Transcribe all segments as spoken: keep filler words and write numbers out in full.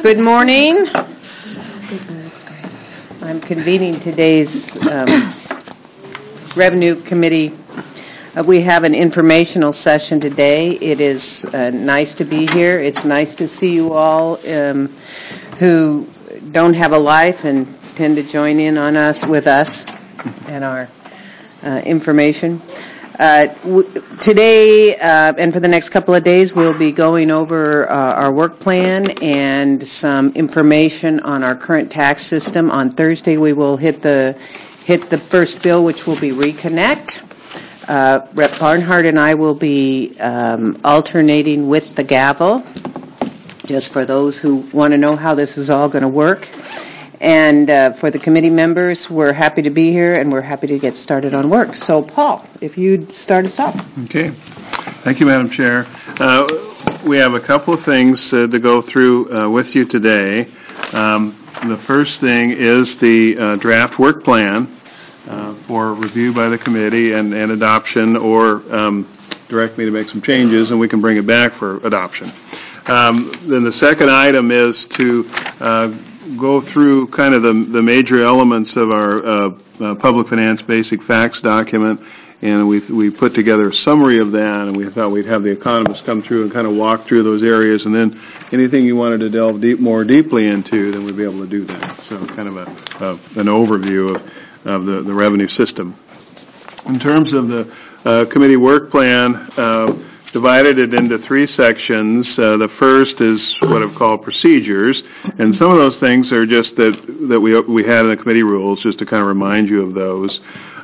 Good morning. I'm convening today's um, Revenue Committee. Uh, we have an informational session today. It is uh, nice to be here. It's nice to see you all um, who don't have a life and tend to join in on us with us and our uh, information. Uh, w- today uh, and for the next couple of days, we'll be going over uh, our work plan and some information on our current tax system. On Thursday, we will hit the hit the first bill, which will be Reconnect. Uh, Representative Barnhart and I will be um, alternating with the gavel, just for those who want to know how this is all going to work. And uh, for the committee members, we're happy to be here, and we're happy to get started on work. So, Paul, if you'd start us off. Okay. Thank you, Madam Chair. Uh, we have a couple of things uh, to go through uh, with you today. Um, the first thing is the uh, draft work plan uh, for review by the committee and, and adoption, or um, direct me to make some changes, and we can bring it back for adoption. Um, then the second item is to uh, go through kind of the, the major elements of our uh, uh, public finance basic facts document, and we we put together a summary of that, and we thought we'd have the economists come through and kind of walk through those areas, and then anything you wanted to delve deep, more deeply into, then we'd be able to do that. So kind of a, a an overview of, of the, the revenue system. In terms of the uh, committee work plan, uh, divided it into three sections. Uh, the first is what I've called procedures, and some of those things are just that that we we had in the committee rules, just to kind of remind you of those.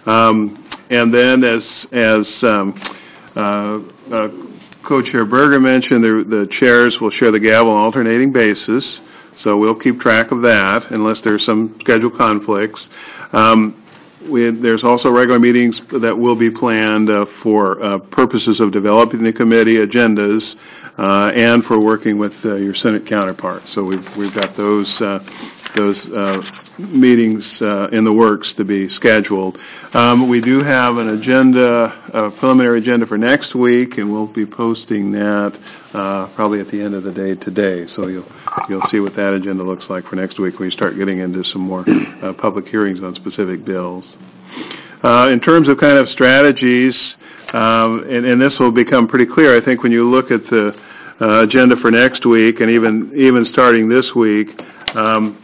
Um, and then, as as um, uh, uh, Co-Chair Berger mentioned, the, the chairs will share the gavel on an alternating basis, so we'll keep track of that unless there's some schedule conflicts. Um, We, there's also regular meetings that will be planned uh, for uh, purposes of developing the committee agendas uh, and for working with uh, your Senate counterparts. So we've we've got those uh, those uh, meetings uh, in the works to be scheduled. Um, we do have an agenda, a preliminary agenda for next week, and we'll be posting that uh, probably at the end of the day today. So you'll you'll see what that agenda looks like for next week when we start getting into some more uh, public hearings on specific bills. Uh, in terms of kind of strategies, um, and, and this will become pretty clear, I think, when you look at the uh, agenda for next week, and even even starting this week, um,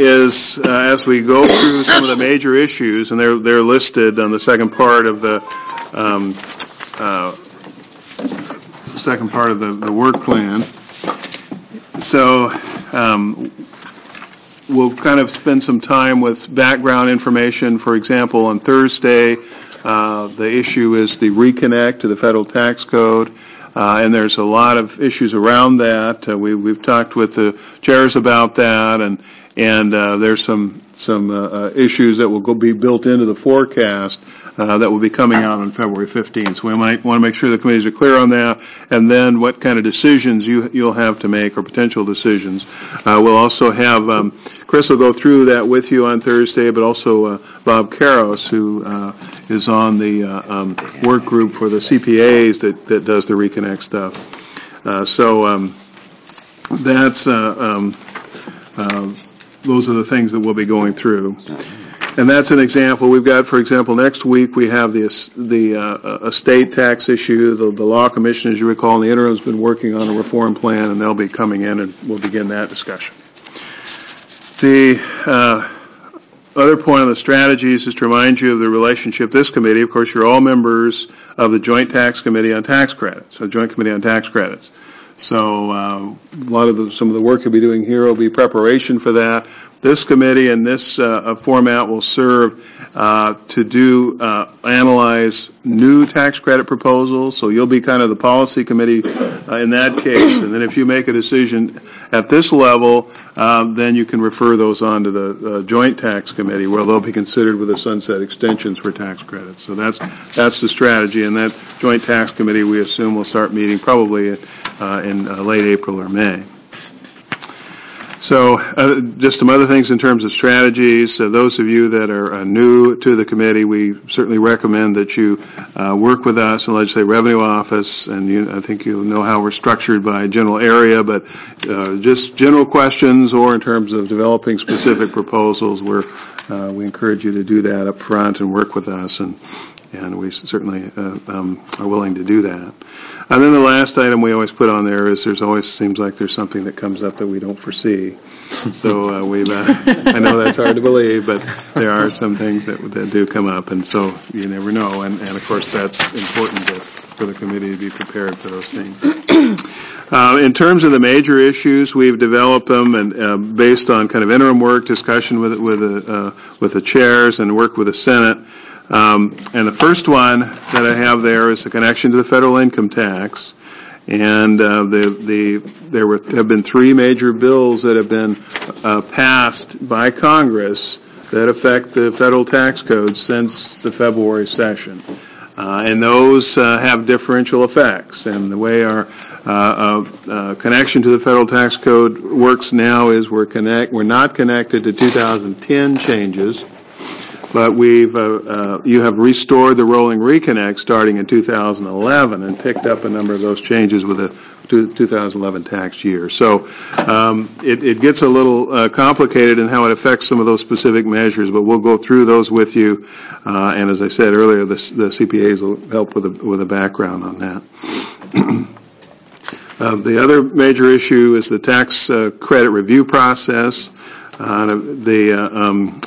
is uh, as we go through some of the major issues, and they're they're listed on the second part of the um, uh, second part of the, the work plan. So um, we'll kind of spend some time with background information. For example, on Thursday, uh, the issue is the reconnect to the federal tax code. Uh, and there's a lot of issues around that. Uh, we, we've talked with the chairs about that, and and uh, there's some some uh, uh, issues that will go be built into the forecast uh, that will be coming out on February fifteenth. So we might want to make sure the committees are clear on that, and then what kind of decisions you you'll have to make, or potential decisions. Uh, we'll also have um, Chris will go through that with you on Thursday, but also uh, Bob Karros, who uh, is on the uh, um, work group for the C P As that, that does the Reconnect stuff. Uh, so um, that's uh, um, uh, those are the things that we'll be going through. And that's an example. We've got, for example, next week we have the the uh, estate tax issue. The, the Law Commission, as you recall, in the interim has been working on a reform plan, and they'll be coming in, and we'll begin that discussion. The uh, other point on the strategies is to remind you of the relationship. This committee, of course, you're all members of the Joint Tax Committee on Tax Credits, or Joint Committee on Tax Credits. So uh, a lot of the, some of the work you'll be doing here will be preparation for that. This committee and this uh, format will serve uh, to do uh, analyze new tax credit proposals. So you'll be kind of the policy committee uh, in that case. And then if you make a decision at this level, um, then you can refer those on to the uh, Joint Tax Committee, where they'll be considered with the sunset extensions for tax credits. So that's that's the strategy. And that Joint Tax Committee, we assume, will start meeting probably uh, in uh, late April or May. So uh, just some other things in terms of strategies. Uh, those of you that are uh, new to the committee, we certainly recommend that you uh, work with us in the Legislative Revenue Office, and you, I think you know how we're structured by general area, but uh, just general questions or in terms of developing specific proposals, we're, uh, we encourage you to do that up front and work with us, and and we certainly uh, um, are willing to do that. And then the last item we always put on there is there's always seems like there's something that comes up that we don't foresee. So uh, we've, uh, I know that's hard to believe, but there are some things that that do come up, and so you never know. And, and of course, that's important to, for the committee to be prepared for those things. Uh, in terms of the major issues, we've developed them and uh, based on kind of interim work, discussion with with the uh, with the chairs, and work with the Senate. Um, and the first one that I have there is the connection to the federal income tax. And uh, the the there were have been three major bills that have been uh, passed by Congress that affect the federal tax code since the February session, uh, and those uh, have differential effects. And the way our uh, uh, uh, connection to the federal tax code works now is we're connect we're not connected to two thousand ten changes. But we've, uh, uh, you have restored the rolling reconnect starting in two thousand eleven and picked up a number of those changes with the two thousand eleven tax year. So um, it, it gets a little uh, complicated in how it affects some of those specific measures, but we'll go through those with you. Uh, and as I said earlier, the, the C P As will help with a, with a background on that. uh, the other major issue is the tax uh, credit review process. Uh, the uh, um,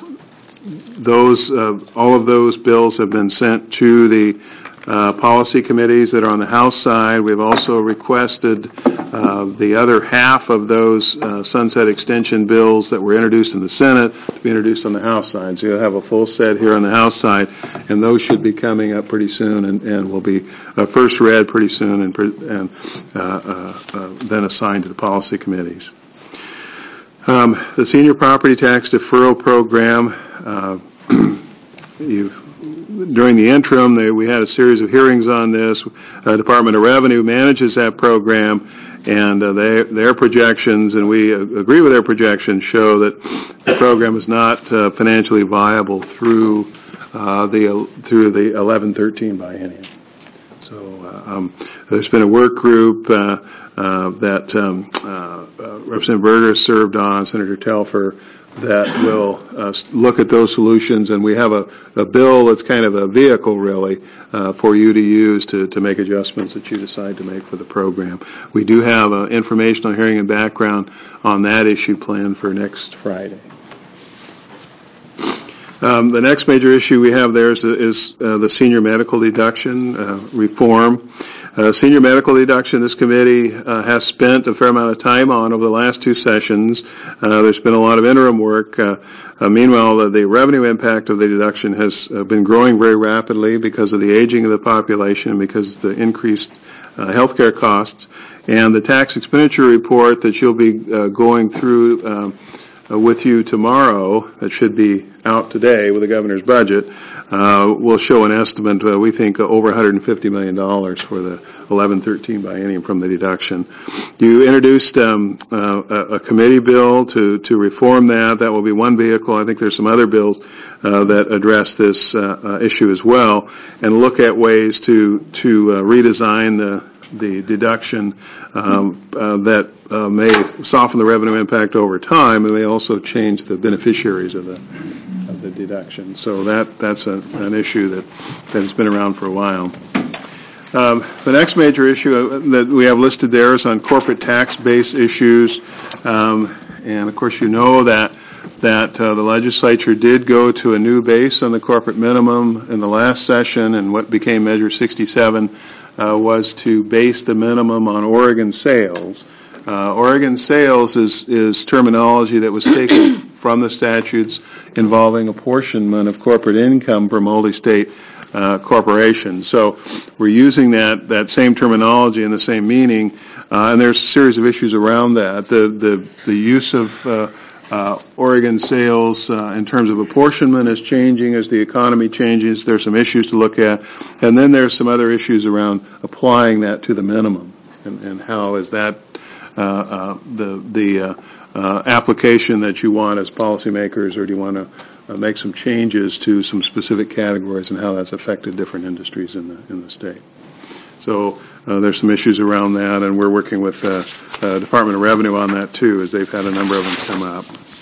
Those, uh, all of those bills have been sent to the uh, policy committees that are on the House side. We've also requested uh, the other half of those uh, sunset extension bills that were introduced in the Senate to be introduced on the House side. So you'll have a full set here on the House side, and those should be coming up pretty soon and, and will be uh, first read pretty soon and, and uh, uh, uh, then assigned to the policy committees. Um, the Senior Property Tax Deferral Program, uh, you've, during the interim, they, we had a series of hearings on this. Uh, Department of Revenue manages that program, and uh, they, their projections, and we uh, agree with their projections, show that the program is not uh, financially viable through uh, the through the eleven thirteen biennium. So uh, um, there's been a work group uh, uh, that um, uh, uh, Representative Berger served on, Senator Telfer, that will uh, look at those solutions, and we have a, a bill that's kind of a vehicle, really, uh, for you to use to, to make adjustments that you decide to make for the program. We do have an informational hearing and background on that issue planned for next Friday. Um, the next major issue we have there is, is uh, the senior medical deduction uh, reform. Uh, senior medical deduction, this committee uh, has spent a fair amount of time on over the last two sessions. Uh, there's been a lot of interim work. Uh, uh, meanwhile, uh, the revenue impact of the deduction has uh, been growing very rapidly because of the aging of the population and because of the increased uh, health care costs. And the tax expenditure report that you'll be uh, going through um, uh, with you tomorrow, that should be out today with the governor's budget, uh, will show an estimate, uh, we think, uh, over one hundred fifty million dollars for the eleven thirteen biennium from the deduction. You introduced um, uh, a, a committee bill to, to reform that. That will be one vehicle. I think there's some other bills uh, that address this uh, uh, issue as well, and look at ways to, to uh, redesign the the deduction um, uh, that uh, may soften the revenue impact over time, and may also change the beneficiaries of the of the deduction. So that that's a, an issue that, that has been around for a while. Um, the next major issue that we have listed there is on corporate tax base issues, um, and of course you know that that uh, the legislature did go to a new base on the corporate minimum in the last session, and what became Measure sixty-seven Uh, was to base the minimum on Oregon sales. Uh, Oregon sales is, is terminology that was taken from the statutes involving apportionment of corporate income for multi-state uh, corporations. So we're using that, that same terminology and the same meaning, uh, and there's a series of issues around that. The, the, the use of uh, Uh, Oregon sales uh, in terms of apportionment is changing as the economy changes. There's some issues to look at. And then there's some other issues around applying that to the minimum and, and how is that uh, uh, the the uh, uh, application that you want as policymakers, or do you want to uh, make some changes to some specific categories and how that's affected different industries in the in the state? So uh, there's some issues around that, and we're working with uh, uh, Department of Revenue on that too, as they've had a number of them come up.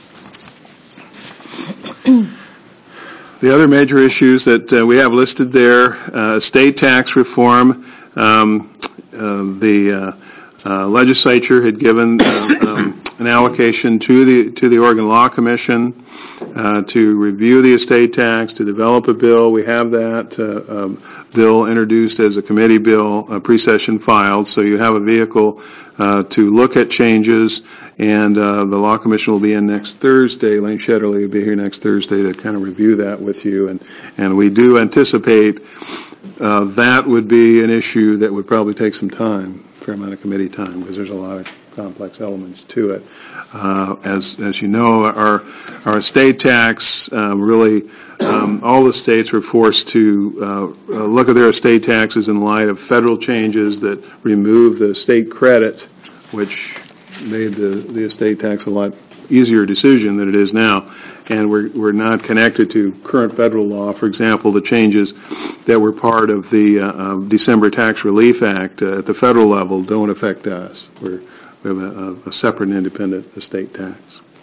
The other major issues that uh, we have listed there, uh, estate tax reform. Um, uh, the uh, uh, legislature had given uh, um, an allocation to the to the Oregon Law Commission uh, to review the estate tax, to develop a bill. We have that uh, um, bill introduced as a committee bill, uh, pre-session filed. So you have a vehicle uh, to look at changes. And uh, the Law Commission will be in next Thursday. Lane Shetterly will be here next Thursday to kind of review that with you. And, and we do anticipate uh, that would be an issue that would probably take some time, a fair amount of committee time, because there's a lot of complex elements to it. Uh, as as you know, our our estate tax um, really, um, all the states were forced to uh, uh, look at their estate taxes in light of federal changes that removed the state credit, which made the, the estate tax a lot easier decision than it is now. And we're, we're not connected to current federal law. For example, the changes that were part of the uh, uh, December Tax Relief Act uh, at the federal level don't affect us. We're, we have a, a separate and independent estate tax.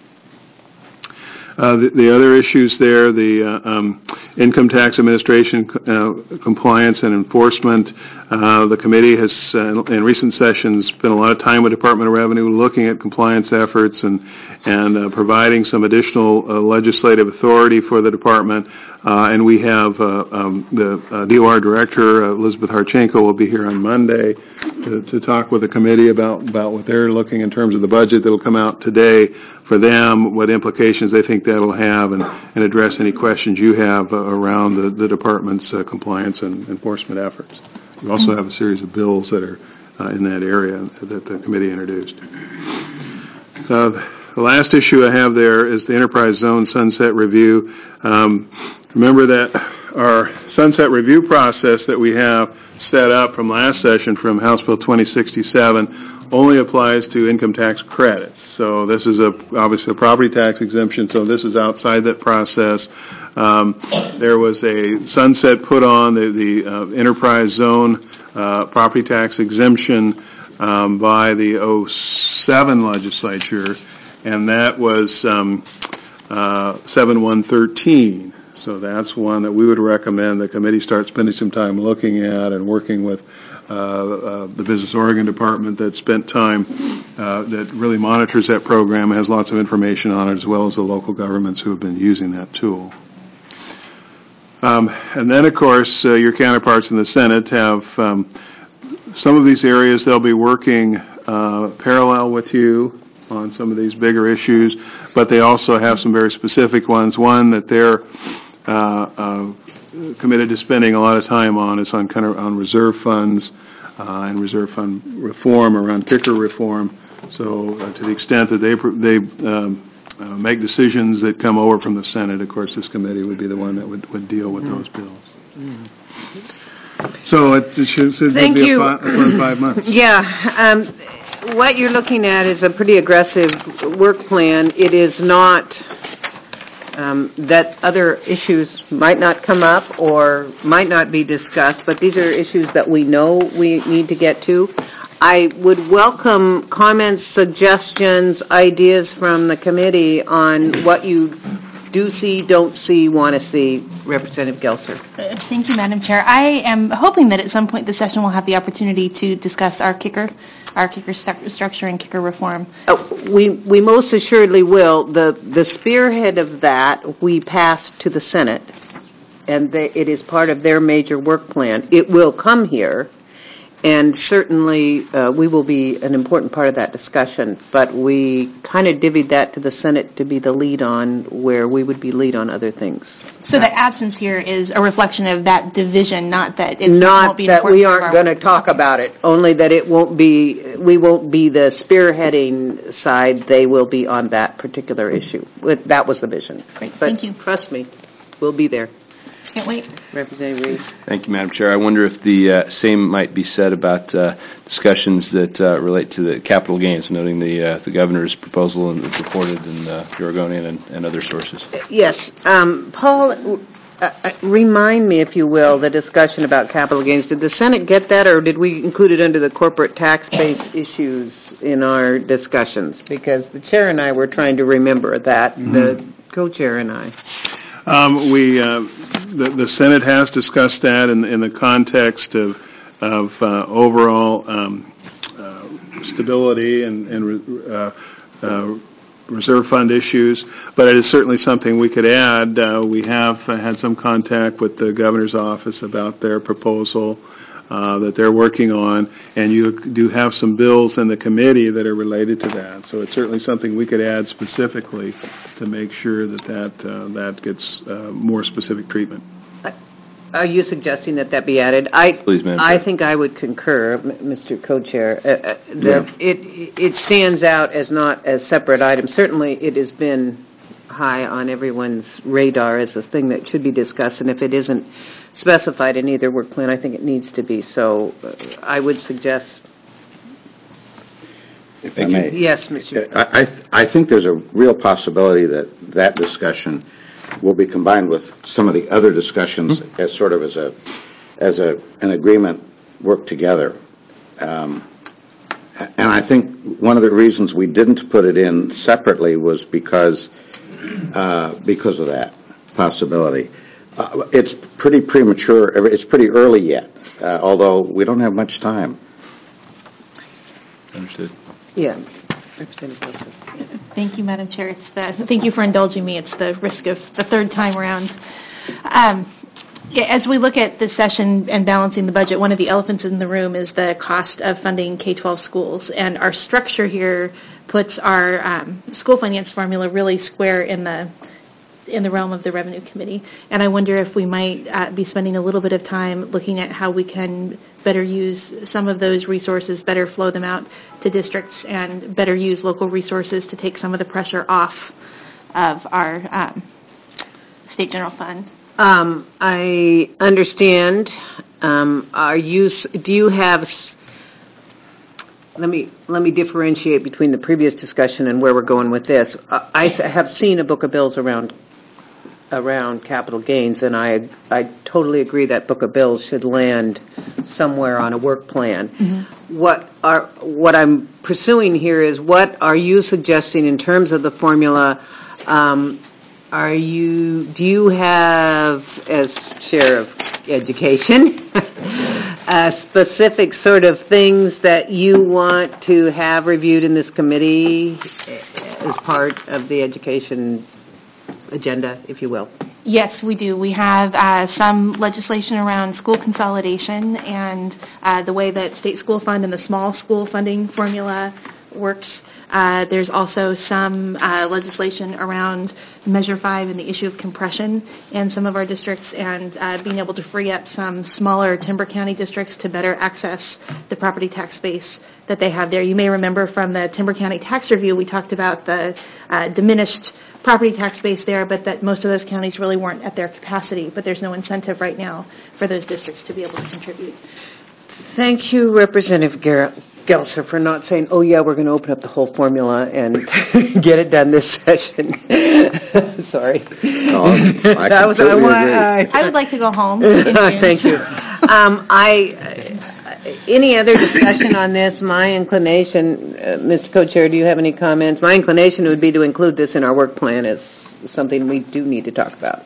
Uh, the, the other issues there, the uh, um, income tax administration uh, compliance and enforcement. Uh, the committee has, uh, in recent sessions, spent a lot of time with Department of Revenue looking at compliance efforts and and uh, providing some additional uh, legislative authority for the department. Uh, and we have uh, um, the uh, D O R director, uh, Elizabeth Harchenko, will be here on Monday to, to talk with the committee about, about what they're looking in terms of the budget that will come out today for them, what implications they think that will have, and, and address any questions you have uh, around the, the department's uh, compliance and enforcement efforts. We also have a series of bills that are uh, in that area that the committee introduced. Uh, the last issue I have there is the Enterprise Zone Sunset Review. Um, remember that our sunset review process that we have set up from last session from House Bill twenty sixty-seven only applies to income tax credits. So this is a obviously a property tax exemption, so this is outside that process. Um, there was a sunset put on the, the uh, Enterprise Zone uh, property tax exemption um, by the oh seven legislature, and that was um, uh, seven one thirteen. So that's one that we would recommend the committee start spending some time looking at and working with uh, uh, the Business Oregon Department that spent time, uh, that really monitors that program, has lots of information on it, as well as the local governments who have been using that tool. Um, and then, of course, uh, your counterparts in the Senate have um, some of these areas they'll be working uh, parallel with you on some of these bigger issues, but they also have some very specific ones. One that they're uh, uh, committed to spending a lot of time on is on kind of on reserve funds uh, and reserve fund reform, around kicker reform. So uh, to the extent that they they um, uh, make decisions that come over from the Senate, of course, this committee would be the one that would, would deal with those bills. So it, it should, should Thank be you. a, fi- a fun five months. Yeah. Um, what you're looking at is a pretty aggressive work plan. It is not um, that other issues might not come up or might not be discussed, but these are issues that we know we need to get to. I would welcome comments, suggestions, ideas from the committee on what you do see, don't see, want to see. Representative Gelser. Uh, thank you, Madam Chair. I am hoping that at some point this session we'll have the opportunity to discuss our kicker, our kicker stu- structure and kicker reform. Uh, we we most assuredly will. The the spearhead of that we passed to the Senate, and they, it is part of their major work plan. It will come here. And certainly, uh, we will be an important part of that discussion, but we kind of divvied that to the Senate to be the lead on where we would be lead on other things. So the absence here is a reflection of that division, not that it not won't be an that important we part of aren't our going to work. talk about it, only that it won't be, we won't be the spearheading side, they will be on that particular issue. That was the vision. Great, but thank you. Trust me, we'll be there. Can't wait. Representative Reed. Thank you, Madam Chair. I wonder if the uh, same might be said about uh, discussions that uh, relate to the capital gains, noting the uh, the governor's proposal and it's reported in uh, the Oregonian and, and other sources. Yes. Um, Paul, uh, uh, remind me, if you will, the discussion about capital gains. Did the Senate get that, or did we include it under the corporate tax base issues in our discussions? Because the chair and I were trying to remember that, mm-hmm. the co-chair and I. Um, we, uh, the, the Senate has discussed that in, in the context of, of uh, overall um, uh, stability and, and uh, uh, reserve fund issues, but it is certainly something we could add. Uh, we have uh, had some contact with the governor's office about their proposal uh, that they're working on, and you do have some bills in the committee that are related to that. So it's certainly something we could add specifically to make sure that that, uh, that gets uh, more specific treatment. Are you suggesting that that be added? I, Please, Madam I Chair. think I would concur, M- Mister Co-Chair. Uh, uh, the, Yeah. it, it stands out as not as separate items. Certainly it has been high on everyone's radar as a thing that should be discussed, and if it isn't specified in either work plan, I think it needs to be. So uh, I would suggest... If I may. Yes, Mister I, I, I think there's a real possibility that that discussion will be combined with some of the other discussions mm-hmm. as sort of as a, as a, an agreement work together. Um, and I think one of the reasons we didn't put it in separately was because, uh, because of that possibility. Uh, it's pretty premature. It's pretty early yet, uh, although we don't have much time. Understood. Yeah. Representative Wilson. Thank you, Madam Chair. It's the, thank you for indulging me. It's the risk of the third time around. Um, yeah, as we look at this session and balancing the budget, one of the elephants in the room is the cost of funding K twelve schools. And our structure here puts our um, school finance formula really square in the in the realm of the Revenue Committee. And I wonder if we might uh, be spending a little bit of time looking at how we can better use some of those resources, better flow them out to districts, and better use local resources to take some of the pressure off of our um, state general fund. Um, I understand. Um, are you, do you have... Let me let me differentiate between the previous discussion and where we're going with this. Uh, I th- have seen a book of bills around around capital gains, and I I totally agree that book of bills should land somewhere on a work plan. Mm-hmm. What are what I'm pursuing here is, what are you suggesting in terms of the formula? Um, are you do you have, as chair of education, Uh, specific sort of things that you want to have reviewed in this committee as part of the education agenda, if you will? Yes, we do. We have uh, some legislation around school consolidation and uh, the way that state school fund and the small school funding formula works. Uh, there's also some uh, legislation around Measure five and the issue of compression in some of our districts, and uh, being able to free up some smaller Timber County districts to better access the property tax base that they have there. You may remember from the Timber County tax review, we talked about the uh, diminished property tax base there, but that most of those counties really weren't at their capacity, but there's no incentive right now for those districts to be able to contribute. Thank you, Representative Garrett. Gelser, for not saying, oh yeah, we're going to open up the whole formula and get it done this session. Sorry. No, I that was, I, want, I, I would like to go home. Thank you. Um, I, uh, any other discussion on this? My inclination, uh, Mister Co-Chair, do you have any comments? My inclination would be to include this in our work plan as something we do need to talk about.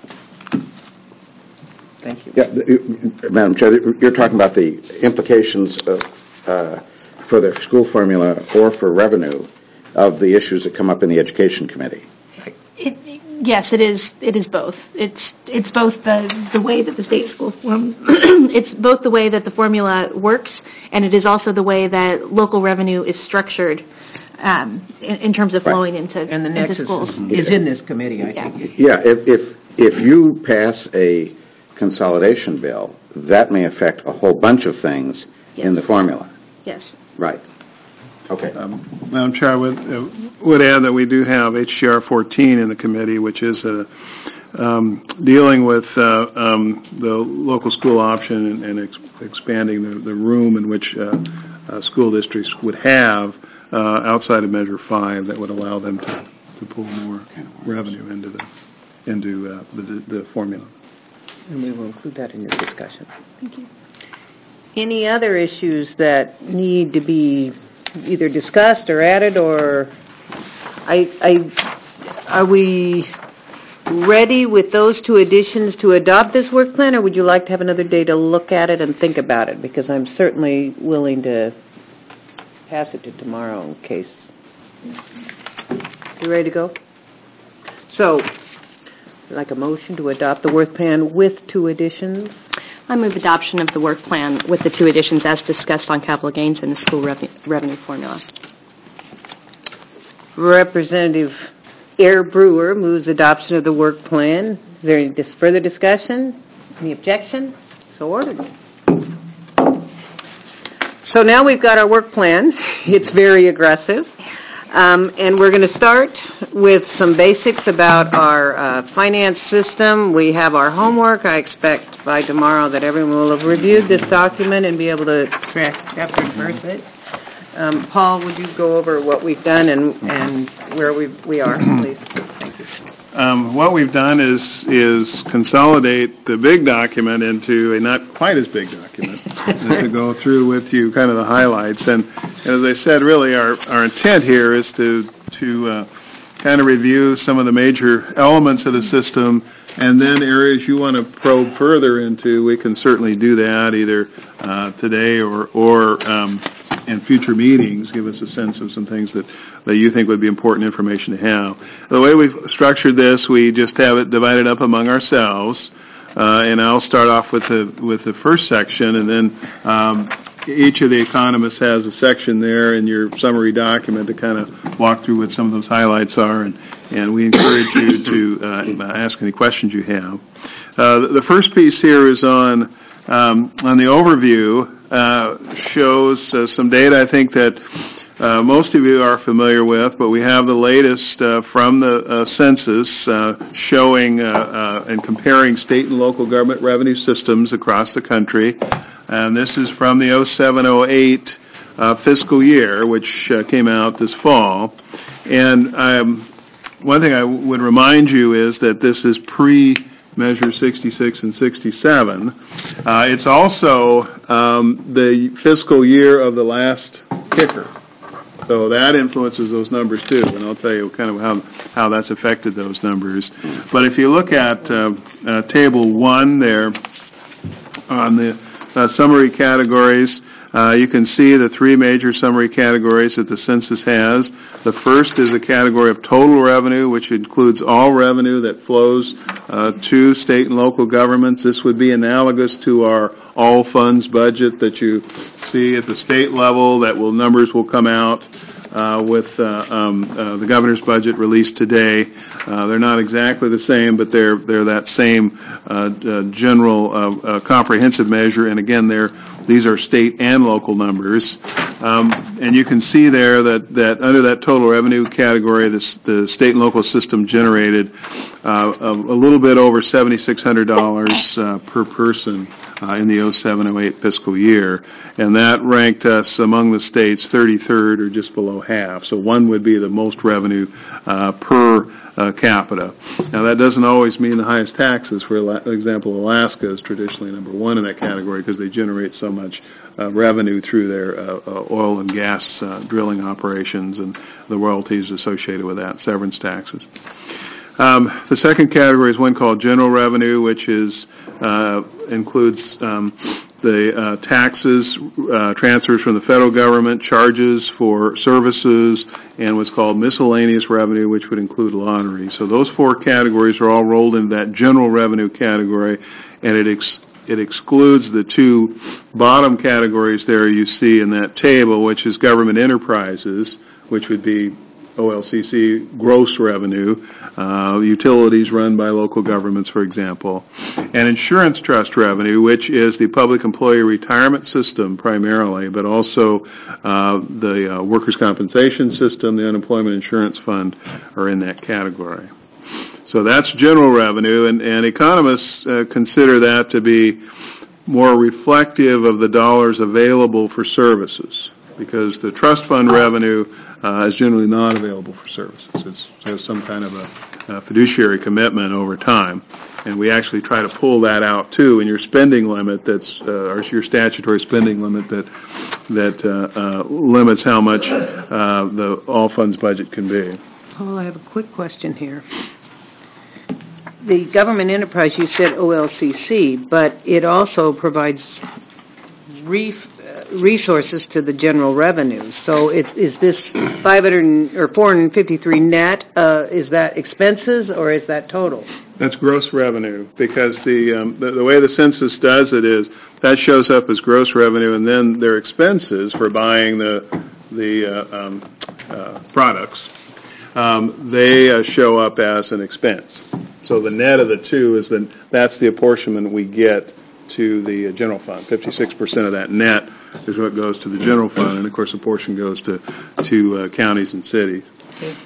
Thank you. Yeah, Madam Chair, you're talking about the implications of uh, for the school formula or for revenue of the issues that come up in the Education Committee. It, yes, it is. It is both. It's it's both the the way that the state school form. It's both the way that the formula works, and it is also the way that local revenue is structured um, in, in terms of flowing right. into and the into nexus schools. Is, is in this committee, I yeah. think. Yeah. If, if if you pass a consolidation bill, that may affect a whole bunch of things yes. in the formula. Yes. Right. Okay. Um, Madam Chair, I would, uh, would add that we do have H G R fourteen in the committee, which is a, um, dealing with uh, um, the local school option and, and ex- expanding the, the room in which uh, uh, school districts would have uh, outside of Measure Five that would allow them to, to pull more revenue into the into uh, the, the formula. And we will include that in your discussion. Thank you. Any other issues that need to be either discussed or added, or I, I, are we ready with those two additions to adopt this work plan, or would you like to have another day to look at it and think about it? Because I'm certainly willing to pass it to tomorrow in case. You ready to go? So, like a motion to adopt the work plan with two additions? I move adoption of the work plan with the two additions as discussed on capital gains and the school revenue, revenue formula. Representative Air Brewer moves adoption of the work plan. Is there any dis- further discussion? Any objection? So ordered. So now we've got our work plan. It's very aggressive. Um, and we're going to start with some basics about our uh, finance system. We have our homework. I expect by tomorrow that everyone will have reviewed this document and be able to draft reverse it. Um, Paul, would you go over what we've done and, and where we we are, please? Thank you. Um, what we've done is is consolidate the big document into a not quite as big document and to go through with you kind of the highlights. And, and as I said, really our, our intent here is to to uh, kind of review some of the major elements of the system, and then areas you want to probe further into, we can certainly do that either uh, today or or um, in future meetings. Give us a sense of some things that, that you think would be important information to have. The way we've structured this, we just have it divided up among ourselves, uh, and I'll start off with the with the first section, and then um, each of the economists has a section there in your summary document to kind of walk through what some of those highlights are, and, and we encourage you to uh, ask any questions you have. Uh, the, the first piece here is on um, on the overview. Uh, shows uh, some data I think that uh, most of you are familiar with, but we have the latest uh, from the uh, census uh, showing uh, uh, and comparing state and local government revenue systems across the country. And this is from the oh seven oh eight uh, fiscal year, which uh, came out this fall. And um, one thing I w- would remind you is that this is pre- Measure sixty-six and sixty-seven. Uh, it's also um, the fiscal year of the last kicker. So that influences those numbers too, and I'll tell you kind of how, how that's affected those numbers. But if you look at uh, uh, Table one there on the uh, summary categories, Uh, you can see the three major summary categories that the census has. The first is a category of total revenue, which includes all revenue that flows uh, to state and local governments. This would be analogous to our all funds budget that you see at the state level. That will numbers will come out uh, with uh, um, uh, the governor's budget released today. Uh, they're not exactly the same, but they're they're that same uh, uh, general uh, uh, comprehensive measure. And again, they're these are state and local numbers. Um, and you can see there that, that under that total revenue category, this, the state and local system generated uh, a, a little bit over seven thousand six hundred dollars uh, per person uh, in the oh seven oh eight fiscal year. And that ranked us among the states thirty-third or just below half. So one would be the most revenue uh, per uh, capita. Now that doesn't always mean the highest taxes. For example, Alaska is traditionally number one in that category because they generate so much uh, revenue through their uh, uh, oil and gas uh, drilling operations and the royalties associated with that, severance taxes. Um, the second category is one called general revenue, which is uh, includes um, the uh, taxes, uh, transfers from the federal government, charges for services, and what's called miscellaneous revenue, which would include lottery. So those four categories are all rolled into that general revenue category, and it ex- it excludes the two bottom categories there you see in that table, which is government enterprises, which would be O L C C gross revenue, uh, utilities run by local governments, for example, and insurance trust revenue, which is the public employee retirement system primarily, but also uh, the uh, workers' compensation system, the unemployment insurance fund are in that category. So that's general revenue, and, and economists uh, consider that to be more reflective of the dollars available for services, because the trust fund revenue uh, is generally not available for services. It's has some kind of a, a fiduciary commitment over time, and we actually try to pull that out too in your spending limit. That's uh, or your statutory spending limit that that uh, uh, limits how much uh, the all funds budget can be. Paul, I have a quick question here. The government enterprise, you said O L C C, but it also provides re- uh, resources to the general revenue. So it, is this five hundred or four hundred fifty-three net? Uh, is that expenses or is that total? That's gross revenue, because the, um, the the way the census does it is that shows up as gross revenue, and then their expenses for buying the the uh, um, uh, products. Um, they uh, show up as an expense. So the net of the two is the, that's the apportionment we get to the uh, general fund. fifty-six percent of that net is what goes to the general fund, and of course a portion goes to, to uh, counties and cities. Okay.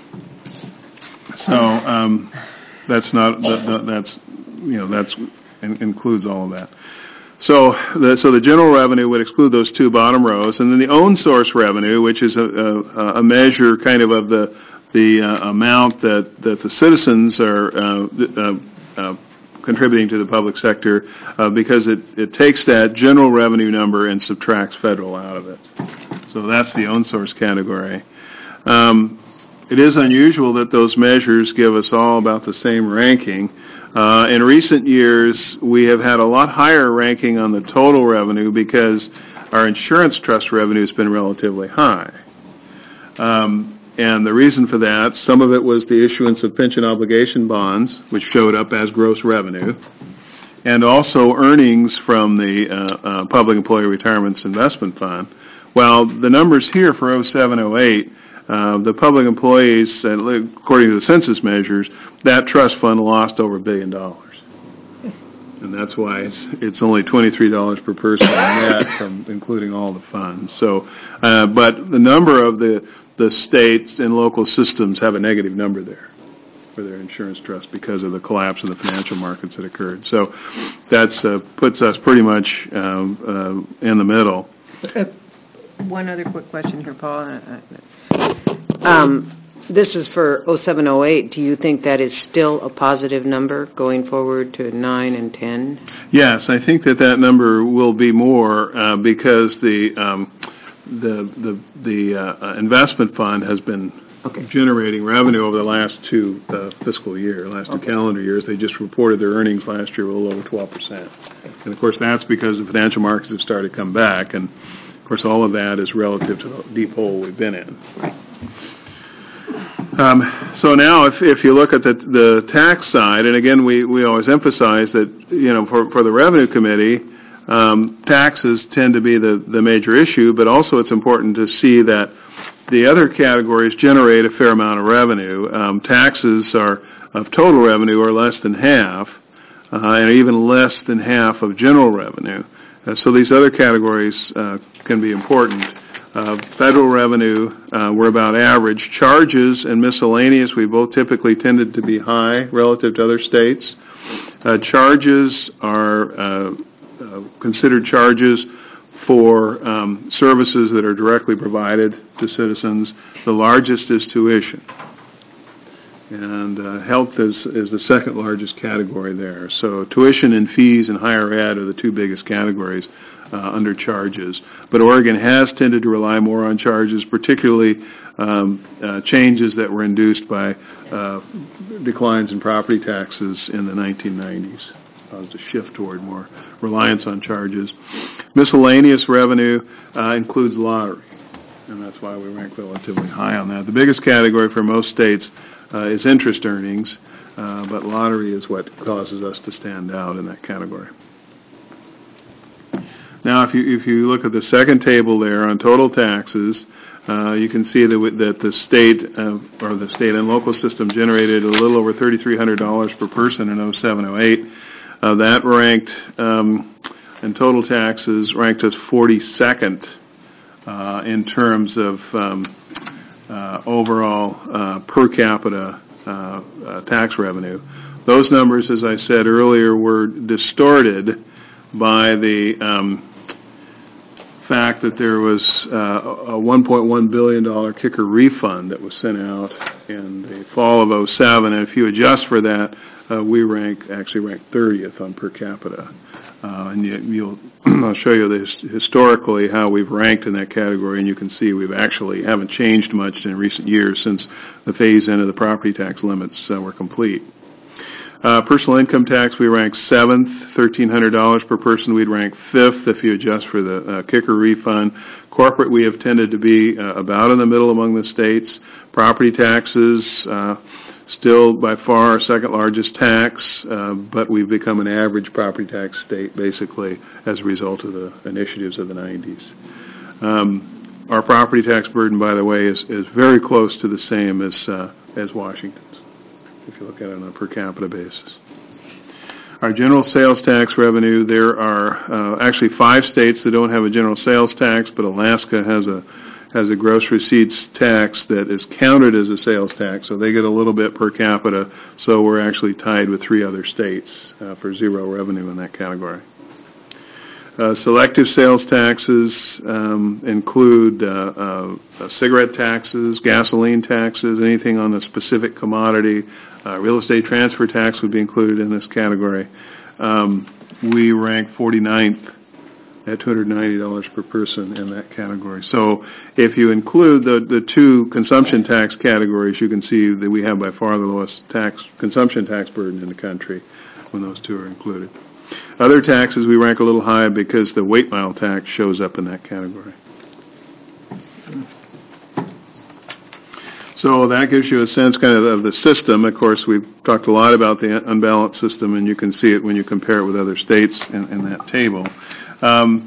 So um, that's not, that, that, that's, you know, that's in, includes all of that. So the, so the general revenue would exclude those two bottom rows, and then the own source revenue, which is a, a, a measure kind of of the the uh, amount that, that the citizens are uh, uh, uh, contributing to the public sector, uh, because it, it takes that general revenue number and subtracts federal out of it. So that's the own source category. Um, it is unusual that those measures give us all about the same ranking. Uh, in recent years, we have had a lot higher ranking on the total revenue because our insurance trust revenue has been relatively high. Um, And the reason for that, some of it was the issuance of pension obligation bonds, which showed up as gross revenue, and also earnings from the uh, uh, Public Employee Retirements Investment Fund. Well, the numbers here for oh seven oh eight, uh, the public employees, uh, according to the census measures, that trust fund lost over a billion dollars. And that's why it's it's only twenty-three dollars per person net, from including all the funds. So, uh, but the number of the the states and local systems have a negative number there for their insurance trust because of the collapse of the financial markets that occurred. So that's uh, puts us pretty much um, uh, in the middle. Uh, one other quick question here, Paul. Um, this is for oh seven oh eight. Do you think that is still a positive number going forward to nine and ten? Yes, I think that that number will be more uh, because the um, the the the uh, investment fund has been okay. generating revenue over the last two uh, fiscal year, last two okay. calendar years. They just reported their earnings last year were a little over twelve percent. And of course that's because the financial markets have started to come back, and of course all of that is relative to the deep hole we've been in. Right. Um, so now if if you look at the the tax side, and again we, we always emphasize that, you know, for, for the Revenue Committee, Um, taxes tend to be the, the major issue, but also it's important to see that the other categories generate a fair amount of revenue. Um, taxes are of total revenue are less than half, uh, and even less than half of general revenue. Uh, so these other categories uh, can be important. Uh, federal revenue, uh, we're about average. Charges and miscellaneous, we both typically tended to be high relative to other states. Uh, charges are uh, Uh, considered charges for um, services that are directly provided to citizens. The largest is tuition, and uh, health is, is the second largest category there. So tuition and fees and higher ed are the two biggest categories uh, under charges. But Oregon has tended to rely more on charges, particularly um, uh, changes that were induced by uh, declines in property taxes in the nineteen nineties. Caused a shift toward more reliance on charges. Miscellaneous revenue uh, includes lottery, and that's why we rank relatively high on that. The biggest category for most states uh, is interest earnings, uh, but lottery is what causes us to stand out in that category. Now, if you if you look at the second table there on total taxes, uh, you can see that w- that the state uh, or the state and local system generated a little over thirty-three hundred dollars per person in oh seven oh eight. Uh, that ranked, um, in total taxes, ranked us forty-second uh, in terms of um, uh, overall uh, per capita uh, uh, uh, tax revenue. Those numbers, as I said earlier, were distorted by the um, fact that there was uh, a one point one billion dollars kicker refund that was sent out in the fall of oh seven, and if you adjust for that, uh, we rank actually rank thirtieth on per capita. Uh, and you, you'll, I'll show you this historically how we've ranked in that category, and you can see we've actually haven't changed much in recent years since the phase-in of the property tax limits uh, were complete. Uh, personal income tax, we rank seventh, thirteen hundred dollars per person. We'd rank fifth if you adjust for the uh, kicker refund. Corporate, we have tended to be uh, about in the middle among the states. Property taxes, uh, still by far our second largest tax, uh, but we've become an average property tax state basically as a result of the initiatives of the nineties. Um, our property tax burden, by the way, is, is very close to the same as uh, as Washington's, if you look at it on a per capita basis. Our general sales tax revenue, there are uh, actually five states that don't have a general sales tax, but Alaska has a has a gross receipts tax that is counted as a sales tax, so they get a little bit per capita, so we're actually tied with three other states uh, for zero revenue in that category. Uh, selective sales taxes um, include uh, uh, cigarette taxes, gasoline taxes, anything on a specific commodity. Uh, real estate transfer tax would be included in this category. Um, we rank forty-ninth at two hundred ninety dollars per person in that category. So if you include the, the two consumption tax categories, you can see that we have by far the lowest tax consumption tax burden in the country when those two are included. Other taxes we rank a little high because the weight mile tax shows up in that category. So that gives you a sense kind of of the system. Of course, we've talked a lot about the unbalanced system, and you can see it when you compare it with other states in, in that table. Um,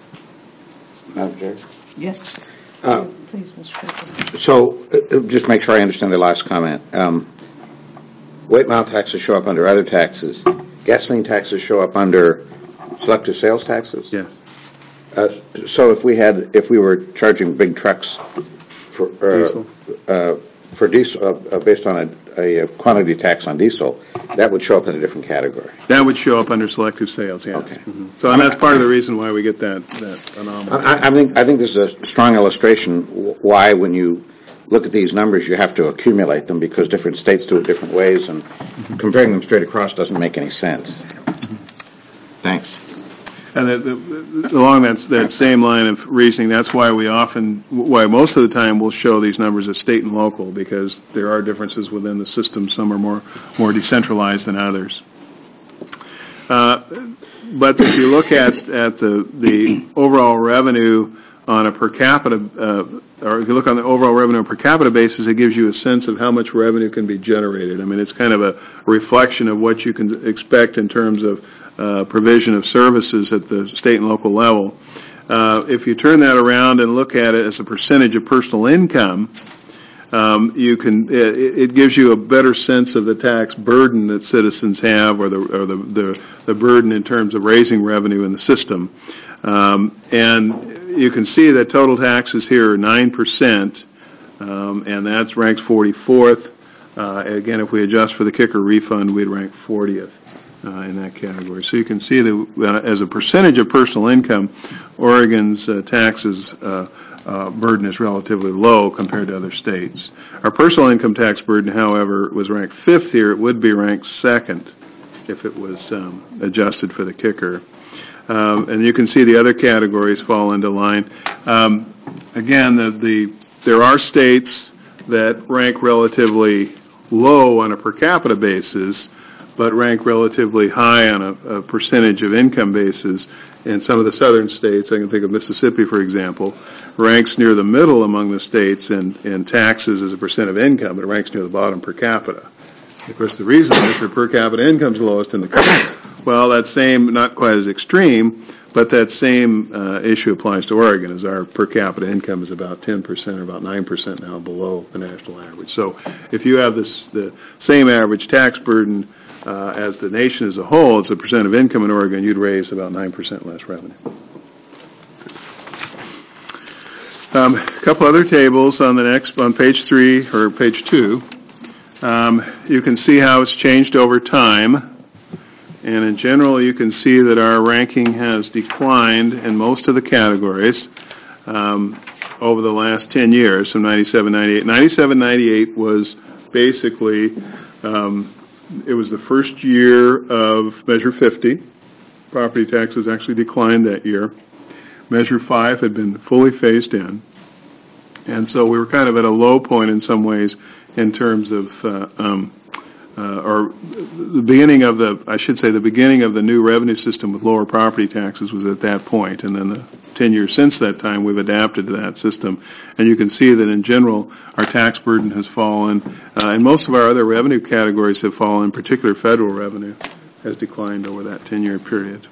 Madam Chair? Yes. Uh, Please, Mister President. So, uh, just make sure I understand the last comment. Um, weight mile taxes show up under other taxes. Gasoline taxes show up under selective sales taxes? yes. Uh, so if we had, if we were charging big trucks for uh, Diesel. Uh, for diesel, uh, uh, based on a, a quantity tax on diesel, that would show up in a different category. That would show up under selective sales, yes. Okay. Mm-hmm. So, and that's part of the reason why we get that, that anomaly. I, I think I think this is a strong illustration why, when you look at these numbers, you have to accumulate them because different states do it different ways, and mm-hmm. comparing them straight across doesn't make any sense. Mm-hmm. Thanks. And the, the, along that, that same line of reasoning, that's why we often, why most of the time we'll show these numbers as state and local, because there are differences within the system. Some are more, more decentralized than others. Uh, but if you look at, at the, the overall revenue on a per capita, uh, or if you look on the overall revenue on a per capita basis, it gives you a sense of how much revenue can be generated. I mean, it's kind of a reflection of what you can expect in terms of Uh, provision of services at the state and local level. Uh, if you turn that around and look at it as a percentage of personal income, um, you can it, it gives you a better sense of the tax burden that citizens have, or the or the the, the burden in terms of raising revenue in the system. Um, and you can see that total taxes here are nine percent, um, and that ranks forty-fourth. Uh, again, if we adjust for the kicker refund, we'd rank fortieth. Uh, in that category. So you can see that uh, as a percentage of personal income, Oregon's uh, taxes uh, uh, burden is relatively low compared to other states. Our personal income tax burden, however, was ranked fifth here. It would be ranked second if it was um, adjusted for the kicker. Um, and you can see the other categories fall into line. Um, again, the, the there are states that rank relatively low on a per capita basis, but rank relatively high on a, a percentage of income basis. In some of the southern states, I can think of Mississippi, for example, ranks near the middle among the states in, in taxes as a percent of income, but it ranks near the bottom per capita. Of course, the reason is their per capita income is lowest in the country. Well, that same, not quite as extreme, but that same uh, issue applies to Oregon, as our per capita income is about ten percent or about nine percent now below the national average. So if you have this the same average tax burden Uh, as the nation as a whole, as a percent of income in Oregon, you'd raise about nine percent less revenue. Um, a couple other tables on the next, on page three, or page two. Um, you can see how it's changed over time, and in general you can see that our ranking has declined in most of the categories um, over the last ten years, from ninety-seven ninety-eight. ninety-seven ninety-eight was basically, um, it was the first year of Measure fifty. Property taxes actually declined that year. Measure five had been fully phased in, and so we were kind of at a low point in some ways in terms of, uh, um, uh, or the beginning of the, I should say, the beginning of the new revenue system with lower property taxes was at that point, and then the ten years since that time we've adapted to that system, and you can see that in general our tax burden has fallen, uh, and most of our other revenue categories have fallen, in particular federal revenue has declined over that ten-year period.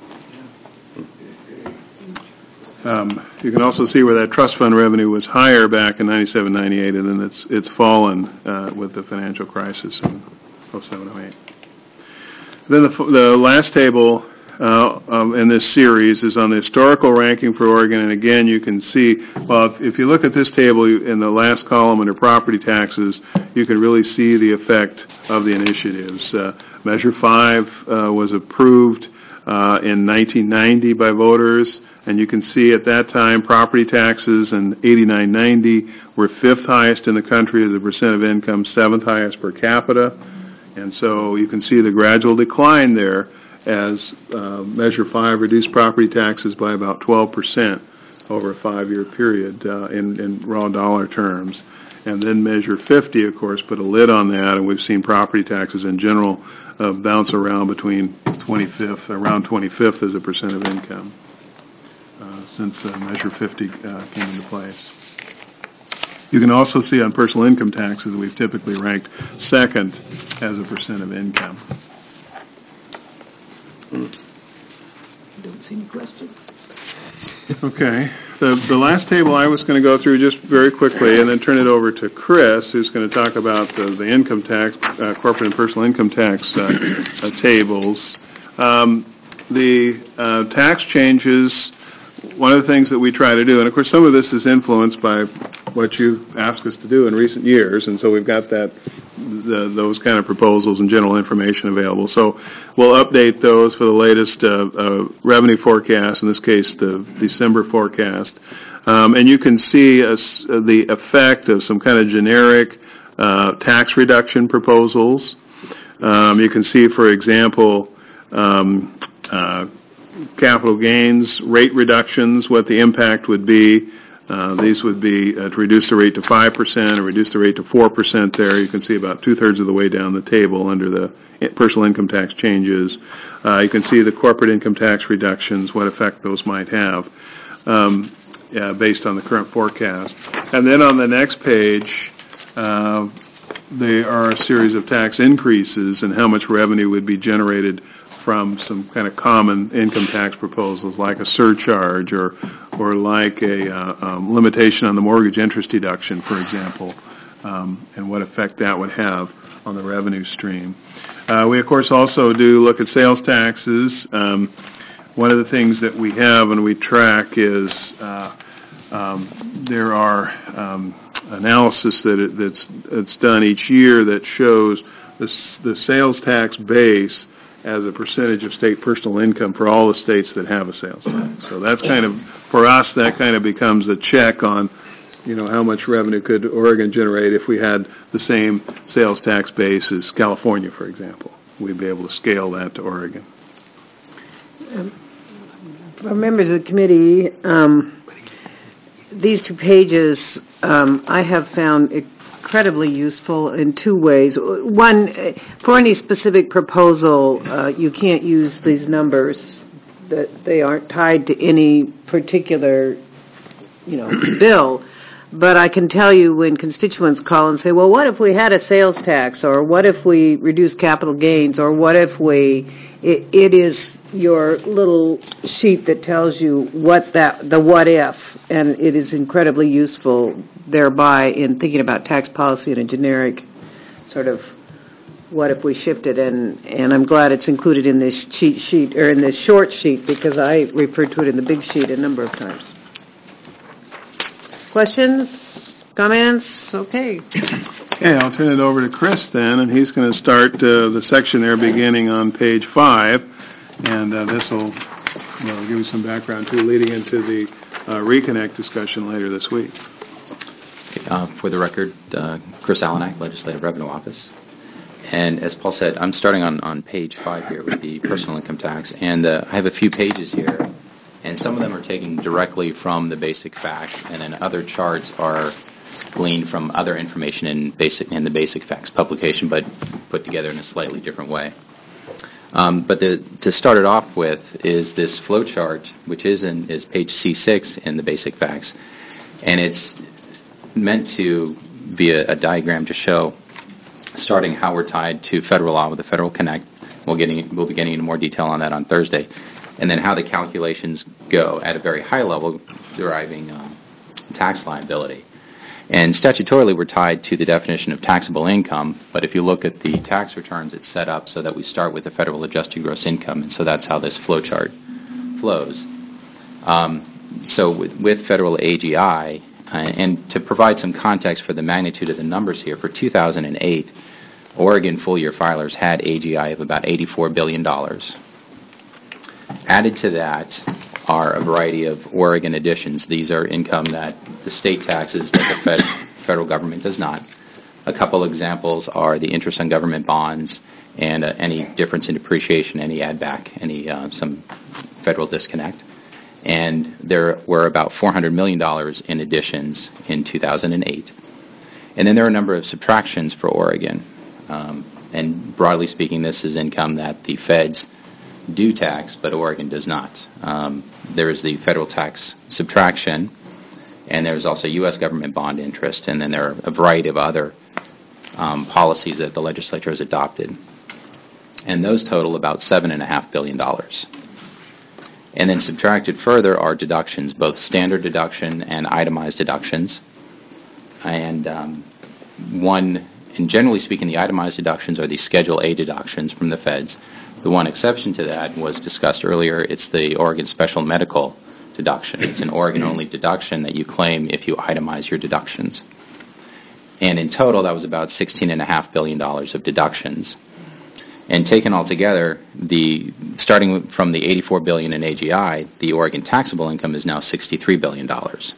Um, you can also see where that trust fund revenue was higher back in ninety-seven ninety-eight, and then it's it's fallen uh, with the financial crisis in oh seven oh eight. Then the, the last table uh, um, in this series is on the historical ranking for Oregon, and again you can see, well, if, if you look at this table in the last column under property taxes, you can really see the effect of the initiatives. Uh, Measure five uh, was approved uh, in nineteen ninety by voters. And you can see at that time property taxes in eighty-nine ninety were fifth highest in the country as a percent of income, seventh highest per capita. And so you can see the gradual decline there as uh, Measure five reduced property taxes by about twelve percent over a five-year period uh, in, in raw dollar terms. And then Measure fifty, of course, put a lid on that, and we've seen property taxes in general uh, bounce around between twenty-fifth, around twenty-fifth as a percent of income. Uh, since uh, Measure fifty uh, came into place. You can also see on personal income taxes we've typically ranked second as a percent of income. Don't see any questions. Okay. The, the last table I was going to go through just very quickly and then turn it over to Chris, who's going to talk about the, the income tax, uh, corporate and personal income tax uh, uh, tables. Um, the uh, tax changes, one of the things that we try to do, and of course some of this is influenced by what you asked us to do in recent years, and so we've got that, the, those kind of proposals and general information available. So we'll update those for the latest uh, uh, revenue forecast, in this case the December forecast. Um, and you can see a, the effect of some kind of generic uh, tax reduction proposals. Um, you can see, for example, um, uh, capital gains rate reductions, what the impact would be. Uh, these would be uh, to reduce the rate to five percent or reduce the rate to four percent there. You can see about two-thirds of the way down the table under the personal income tax changes. Uh, you can see the corporate income tax reductions, what effect those might have um, yeah, based on the current forecast. And then on the next page, uh, there are a series of tax increases and how much revenue would be generated from some kind of common income tax proposals, like a surcharge or or like a uh, um, limitation on the mortgage interest deduction, for example, um, and what effect that would have on the revenue stream. Uh, we, of course, also do look at sales taxes. Um, one of the things that we have and we track is uh, um, there are um, analysis that it, that's that's done each year that shows the, the sales tax base as a percentage of state personal income for all the states that have a sales tax. So that's kind of, for us, that kind of becomes a check on, you know, how much revenue could Oregon generate if we had the same sales tax base as California, for example. We'd be able to scale that to Oregon. Um, for members of the committee, um, these two pages um, I have found incredibly useful in two ways. One, for any specific proposal, uh, you can't use these numbers, that they aren't tied to any particular, you know, bill. But I can tell you when constituents call and say, well, what if we had a sales tax, or what if we reduce capital gains, or what if we, it, it is your little sheet that tells you what that, the what if, and it is incredibly useful thereby in thinking about tax policy in a generic sort of what if we shifted, and, and I'm glad it's included in this cheat sheet, or in this short sheet, because I referred to it in the big sheet a number of times. Questions? Comments? Okay. Okay, I'll turn it over to Chris then, and he's going to start uh, the section there beginning on page five, and uh, this will you know, give you some background too, leading into the uh, Reconnect discussion later this week. Uh, for the record, uh, Chris Allenak, Legislative Revenue Office. And as Paul said, I'm starting on, on page five here with the personal income tax, and uh, I have a few pages here, and some of them are taken directly from the basic facts, and then other charts are gleaned from other information in basic in the basic facts publication, but put together in a slightly different way. Um, but the, to start it off with is this flow chart, which is in is page C six in the basic facts, and it's meant to be a, a diagram to show starting how we're tied to federal law with the Federal Connect. We'll, getting, we'll be getting into more detail on that on Thursday. And then how the calculations go at a very high level, deriving um, tax liability. And statutorily, we're tied to the definition of taxable income, but if you look at the tax returns, it's set up so that we start with the federal adjusted gross income, and so that's how this flow chart flows. Um, so with, with federal A G I, uh, and to provide some context for the magnitude of the numbers here, for two thousand eight, Oregon full-year filers had A G I of about eighty-four billion dollars. Added to that are a variety of Oregon additions. These are income that the state taxes that the fed, federal government does not. A couple examples are the interest on government bonds and uh, any difference in depreciation, any add back, any uh, some federal disconnect. And there were about four hundred million dollars in additions in two thousand eight. And then there are a number of subtractions for Oregon. Um, and broadly speaking, this is income that the feds do tax, but Oregon does not. Um, there is the federal tax subtraction, and there's also U S government bond interest, and then there are a variety of other um, policies that the legislature has adopted. And those total about seven point five billion dollars. And then subtracted further are deductions, both standard deduction and itemized deductions. And um, one, and generally speaking, the itemized deductions are the Schedule A deductions from the feds. The one exception to that was discussed earlier. It's the Oregon Special Medical deduction. It's an Oregon-only deduction that you claim if you itemize your deductions. And in total, that was about sixteen point five billion dollars of deductions. And taken all together, the, starting from the eighty-four billion dollars in A G I, the Oregon taxable income is now sixty-three billion dollars.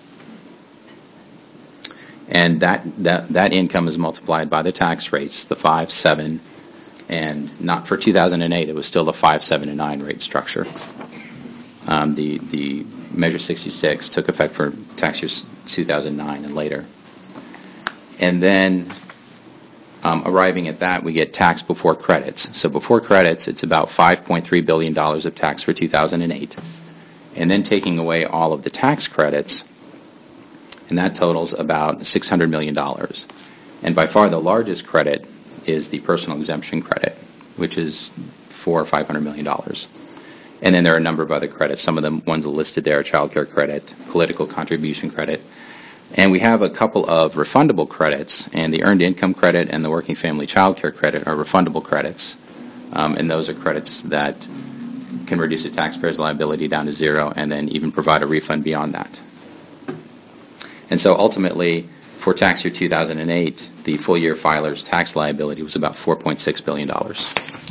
And that, that, that income is multiplied by the tax rates, the five, seven, and not for two thousand eight, it was still the five, seven, and nine rate structure. Um, the, the Measure sixty-six took effect for tax years two thousand nine and later. And then um, arriving at that, we get tax before credits. So before credits, it's about five point three billion dollars of tax for two thousand eight. And then taking away all of the tax credits, and that totals about six hundred million dollars. And by far the largest credit is the personal exemption credit, which is four or five hundred million dollars. And then there are a number of other credits. Some of them ones listed there are child care credit, political contribution credit. And we have a couple of refundable credits, and the earned income credit and the working family child care credit are refundable credits. Um, and those are credits that can reduce a taxpayer's liability down to zero and then even provide a refund beyond that. And so ultimately, for tax year two thousand eight, the full-year filer's tax liability was about four point six billion dollars.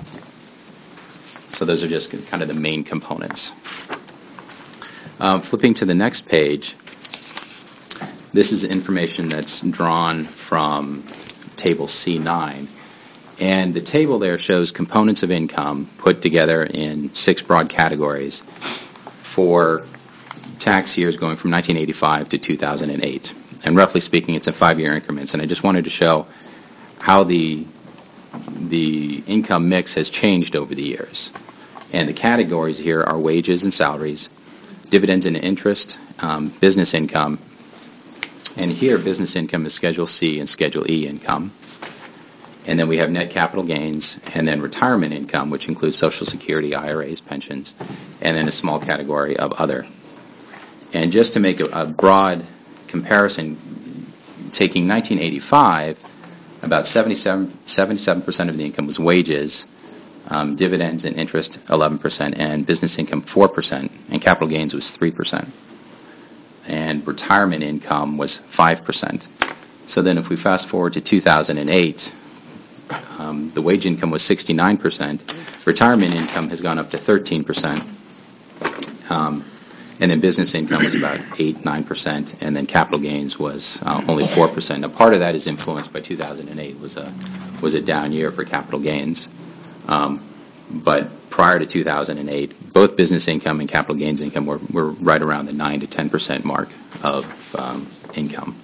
So those are just kind of the main components. Um, flipping to the next page, this is information that's drawn from Table C nine. And the table there shows components of income put together in six broad categories for tax years going from nineteen eighty-five to two thousand eight. And roughly speaking, it's in five-year increments. And I just wanted to show how the the income mix has changed over the years. And the categories here are wages and salaries, dividends and interest, um, business income. And here, business income is Schedule C and Schedule E income. And then we have net capital gains, and then retirement income, which includes Social Security, I R As, pensions, and then a small category of other. And just to make a, a broad comparison, taking nineteen eighty-five, about seventy-seven, seventy-seven percent of the income was wages, um, dividends and interest eleven percent, and business income four percent, and capital gains was three percent. And retirement income was five percent. So then if we fast forward to two thousand eight, um, the wage income was sixty-nine percent. Retirement income has gone up to thirteen percent. Um, and then business income was about eight, nine percent, and then capital gains was uh, only four percent. Now, part of that is influenced by two thousand eight was a was a down year for capital gains. Um, but prior to two thousand eight, both business income and capital gains income were, were right around the nine to ten percent mark of um, income.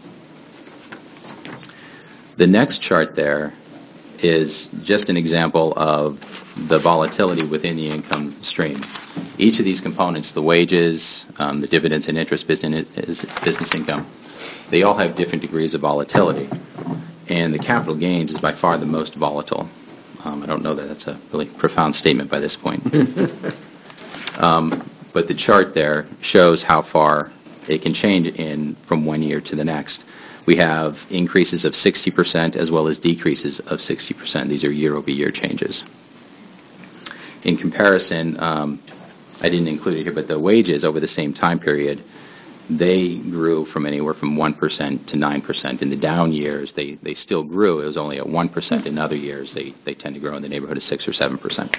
The next chart there is just an example of the volatility within the income stream. Each of these components, the wages, um, the dividends and interest business, business income, they all have different degrees of volatility. And the capital gains is by far the most volatile. Um, I don't know that that's a really profound statement by this point. um, but the chart there shows how far it can change in from one year to the next. We have increases of sixty percent as well as decreases of sixty percent. These are year-over-year changes. In comparison, um, I didn't include it here, but the wages over the same time period, they grew from anywhere from one percent to nine percent. In the down years, they, they still grew. It was only at one percent. In other years, they, they tend to grow in the neighborhood of six or seven percent.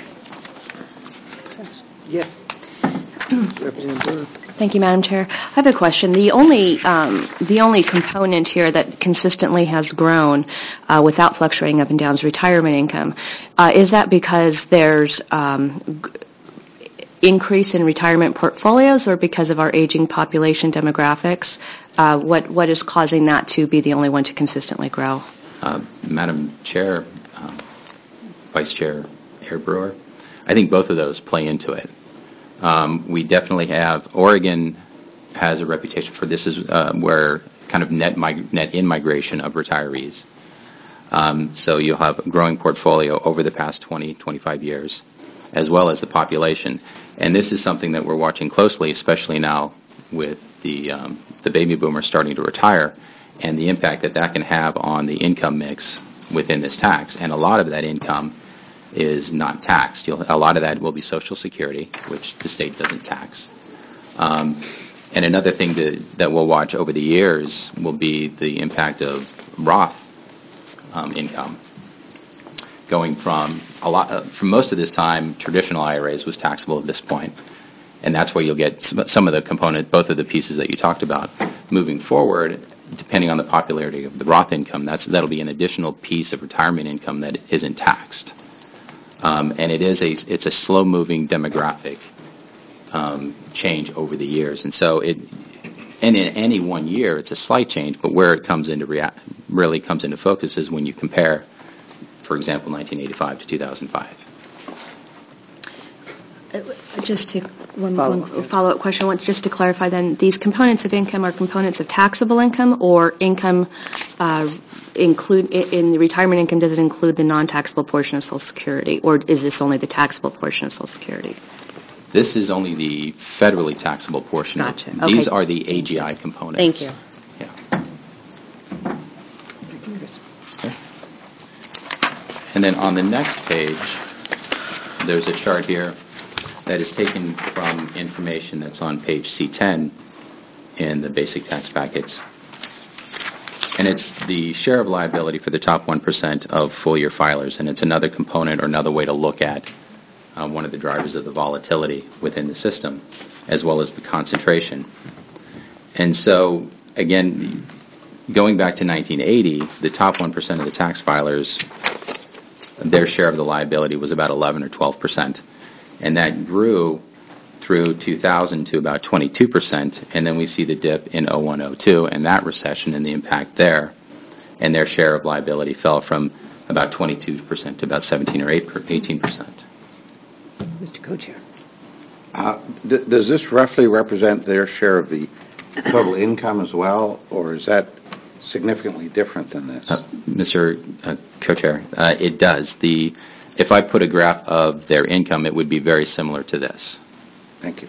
Yes. Representative Brewer. Thank you, Madam Chair. I have a question. The only um, the only component here that consistently has grown uh, without fluctuating up and down is retirement income. Uh, is that because there's um, g- increase in retirement portfolios, or because of our aging population demographics? Uh, what what is causing that to be the only one to consistently grow? Uh, Madam Chair, uh, Vice Chair Herr Brewer, I think both of those play into it. Um, we definitely have, Oregon has a reputation for this is uh, where kind of net mig- net in migration of retirees. Um, so you'll have a growing portfolio over the past twenty, twenty-five years, as well as the population. And this is something that we're watching closely, especially now with the um, the baby boomers starting to retire, and the impact that that can have on the income mix within this tax. And a lot of that income is not taxed. You'll, a lot of that will be Social Security, which the state doesn't tax. Um, and another thing to, that we'll watch over the years will be the impact of Roth um, income. Going from a lot, uh, for most of this time, traditional I R As was taxable at this point, and that's where you'll get some, some of the component, both of the pieces that you talked about. Moving forward, depending on the popularity of the Roth income, that's that'll be an additional piece of retirement income that isn't taxed. Um, and it is a it's a slow-moving demographic um, change over the years, and so it and in any one year it's a slight change, but where it comes into rea- really comes into focus is when you compare, for example, nineteen eighty-five to two thousand five. Uh, Just to one, Follow- one follow-up question, I want just to clarify then, these components of income are components of taxable income, or income uh, include i- in the retirement income, does it include the non-taxable portion of Social Security, or is this only the taxable portion of Social Security? This is only the federally taxable portion. Gotcha. Of, these Okay. are the A G I components. Thank you. Yeah. Okay. And then on the next page, there's a chart here that is taken from information that's on page C ten in the basic tax packets. And it's the share of liability for the top one percent of full-year filers, and it's another component or another way to look at uh, one of the drivers of the volatility within the system, as well as the concentration. And so, again, going back to nineteen eighty, the top one percent of the tax filers, their share of the liability was about eleven or twelve percent. And that grew through two thousand to about twenty-two percent, and then we see the dip in oh one oh two and that recession and the impact there, and their share of liability fell from about twenty-two percent to about seventeen or eighteen percent. Mister Co-Chair. Uh, d- Does this roughly represent their share of the total income as well, or is that significantly different than this? Uh, Mister Uh, Co-Chair, uh, it does. The If I put a graph of their income, it would be very similar to this. Thank you.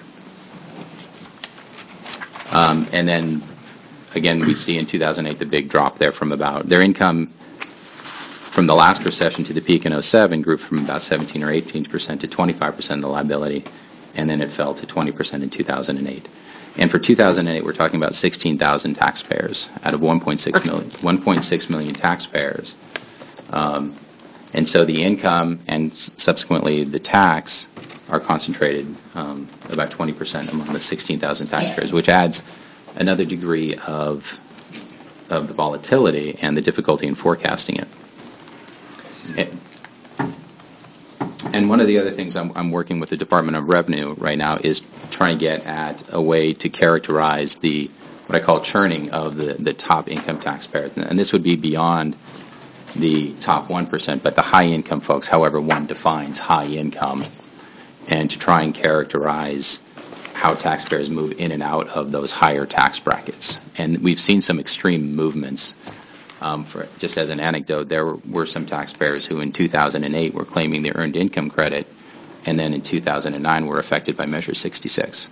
Um, and then, again, we see in two thousand eight the big drop there from about, their income from the last recession to the peak in oh seven grew from about seventeen or eighteen percent to twenty-five percent of the liability, and then it fell to twenty percent in two thousand eight. And for two thousand eight, we're talking about sixteen thousand taxpayers out of one point six million, one point six million taxpayers. Um, and so the income and subsequently the tax are concentrated um, about twenty percent among the sixteen thousand taxpayers, which adds another degree of of the volatility and the difficulty in forecasting it. it And one of the other things I'm, I'm working with the Department of Revenue right now is trying to get at a way to characterize the what I call churning of the, the top income taxpayers. And this would be beyond the top one percent, but the high income folks, however one defines high income, and to try and characterize how taxpayers move in and out of those higher tax brackets. And we've seen some extreme movements. Um, for, just as an anecdote, there were, were some taxpayers who in two thousand eight were claiming the earned income credit, and then in two thousand nine were affected by Measure sixty-six.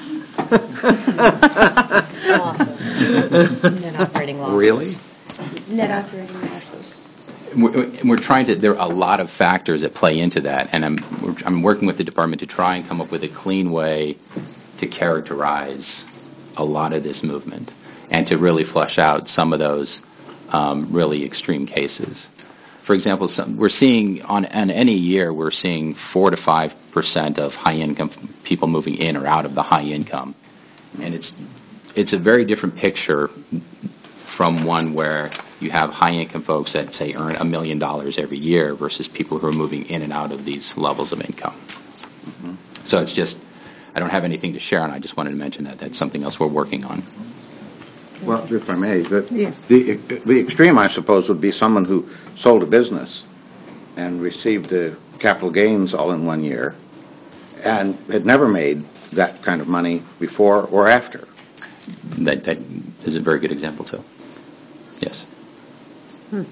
Net operating losses. Really? Net operating losses. We're, we're trying to, there are a lot of factors that play into that, and I'm, we're, I'm working with the department to try and come up with a clean way to characterize a lot of this movement and to really flush out some of those um, really extreme cases. For example, some, we're seeing on, on any year, we're seeing four to five percent of high income people moving in or out of the high income, and it's it's a very different picture from one where you have high-income folks that, say, earn a million dollars every year versus people who are moving in and out of these levels of income. Mm-hmm. So it's just, I don't have anything to share, and I just wanted to mention that that's something else we're working on. Well, if I may, the, Yeah. the, the extreme, I suppose, would be someone who sold a business and received the capital gains all in one year and had never made that kind of money before or after. That, that is a very good example, too. Yes. Hmm.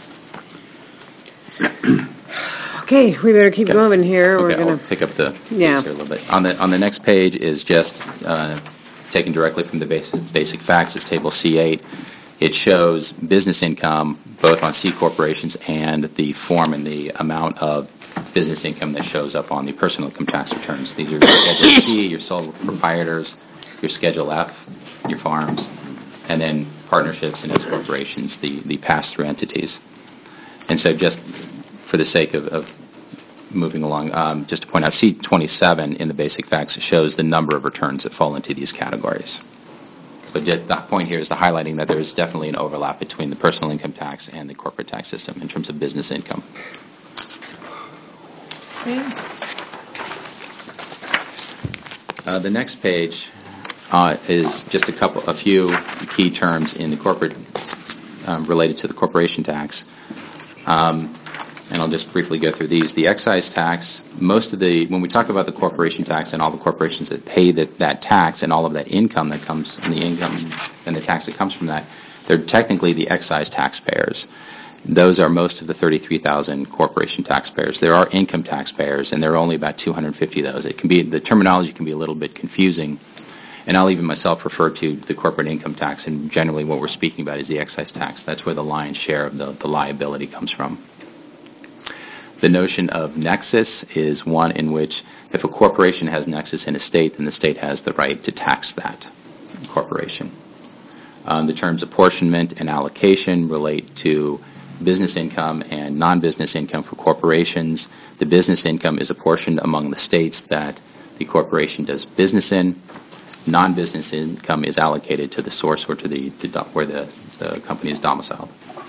Okay, we better keep Okay. moving here. Okay, We're I'll gonna. pick up the Yeah. pace here a little bit. On the on the next page is just uh, taken directly from the basic basic facts. It's table C eight. It shows business income both on C corporations and the form and the amount of business income that shows up on the personal income tax returns. These are your Schedule C, your sole proprietors, your Schedule F, your farms, and then partnerships and S corporations, the, the pass-through entities. And so just for the sake of, of moving along, um, just to point out, C twenty-seven in the basic facts shows the number of returns that fall into these categories. So just the point here is the highlighting that there is definitely an overlap between the personal income tax and the corporate tax system in terms of business income. Uh, the next page uh, is just a couple, a few key terms in the corporate um, related to the corporation tax, um, and I'll just briefly go through these. The excise tax, most of the when we talk about the corporation tax and all the corporations that pay that that tax and all of that income that comes and the income and the tax that comes from that, they're technically the excise taxpayers. Those are most of the thirty-three thousand corporation taxpayers. There are income taxpayers, and there are only about two hundred fifty of those. It can be the terminology can be a little bit confusing, and I'll even myself refer to the corporate income tax. And generally, what we're speaking about is the excise tax. That's where the lion's share of the, the liability comes from. The notion of nexus is one in which if a corporation has nexus in a state, then the state has the right to tax that corporation. Um, the terms apportionment and allocation relate to business income and non-business income for corporations. The business income is apportioned among the states that the corporation does business in. Non-business income is allocated to the source or to the to where the, the company is domiciled.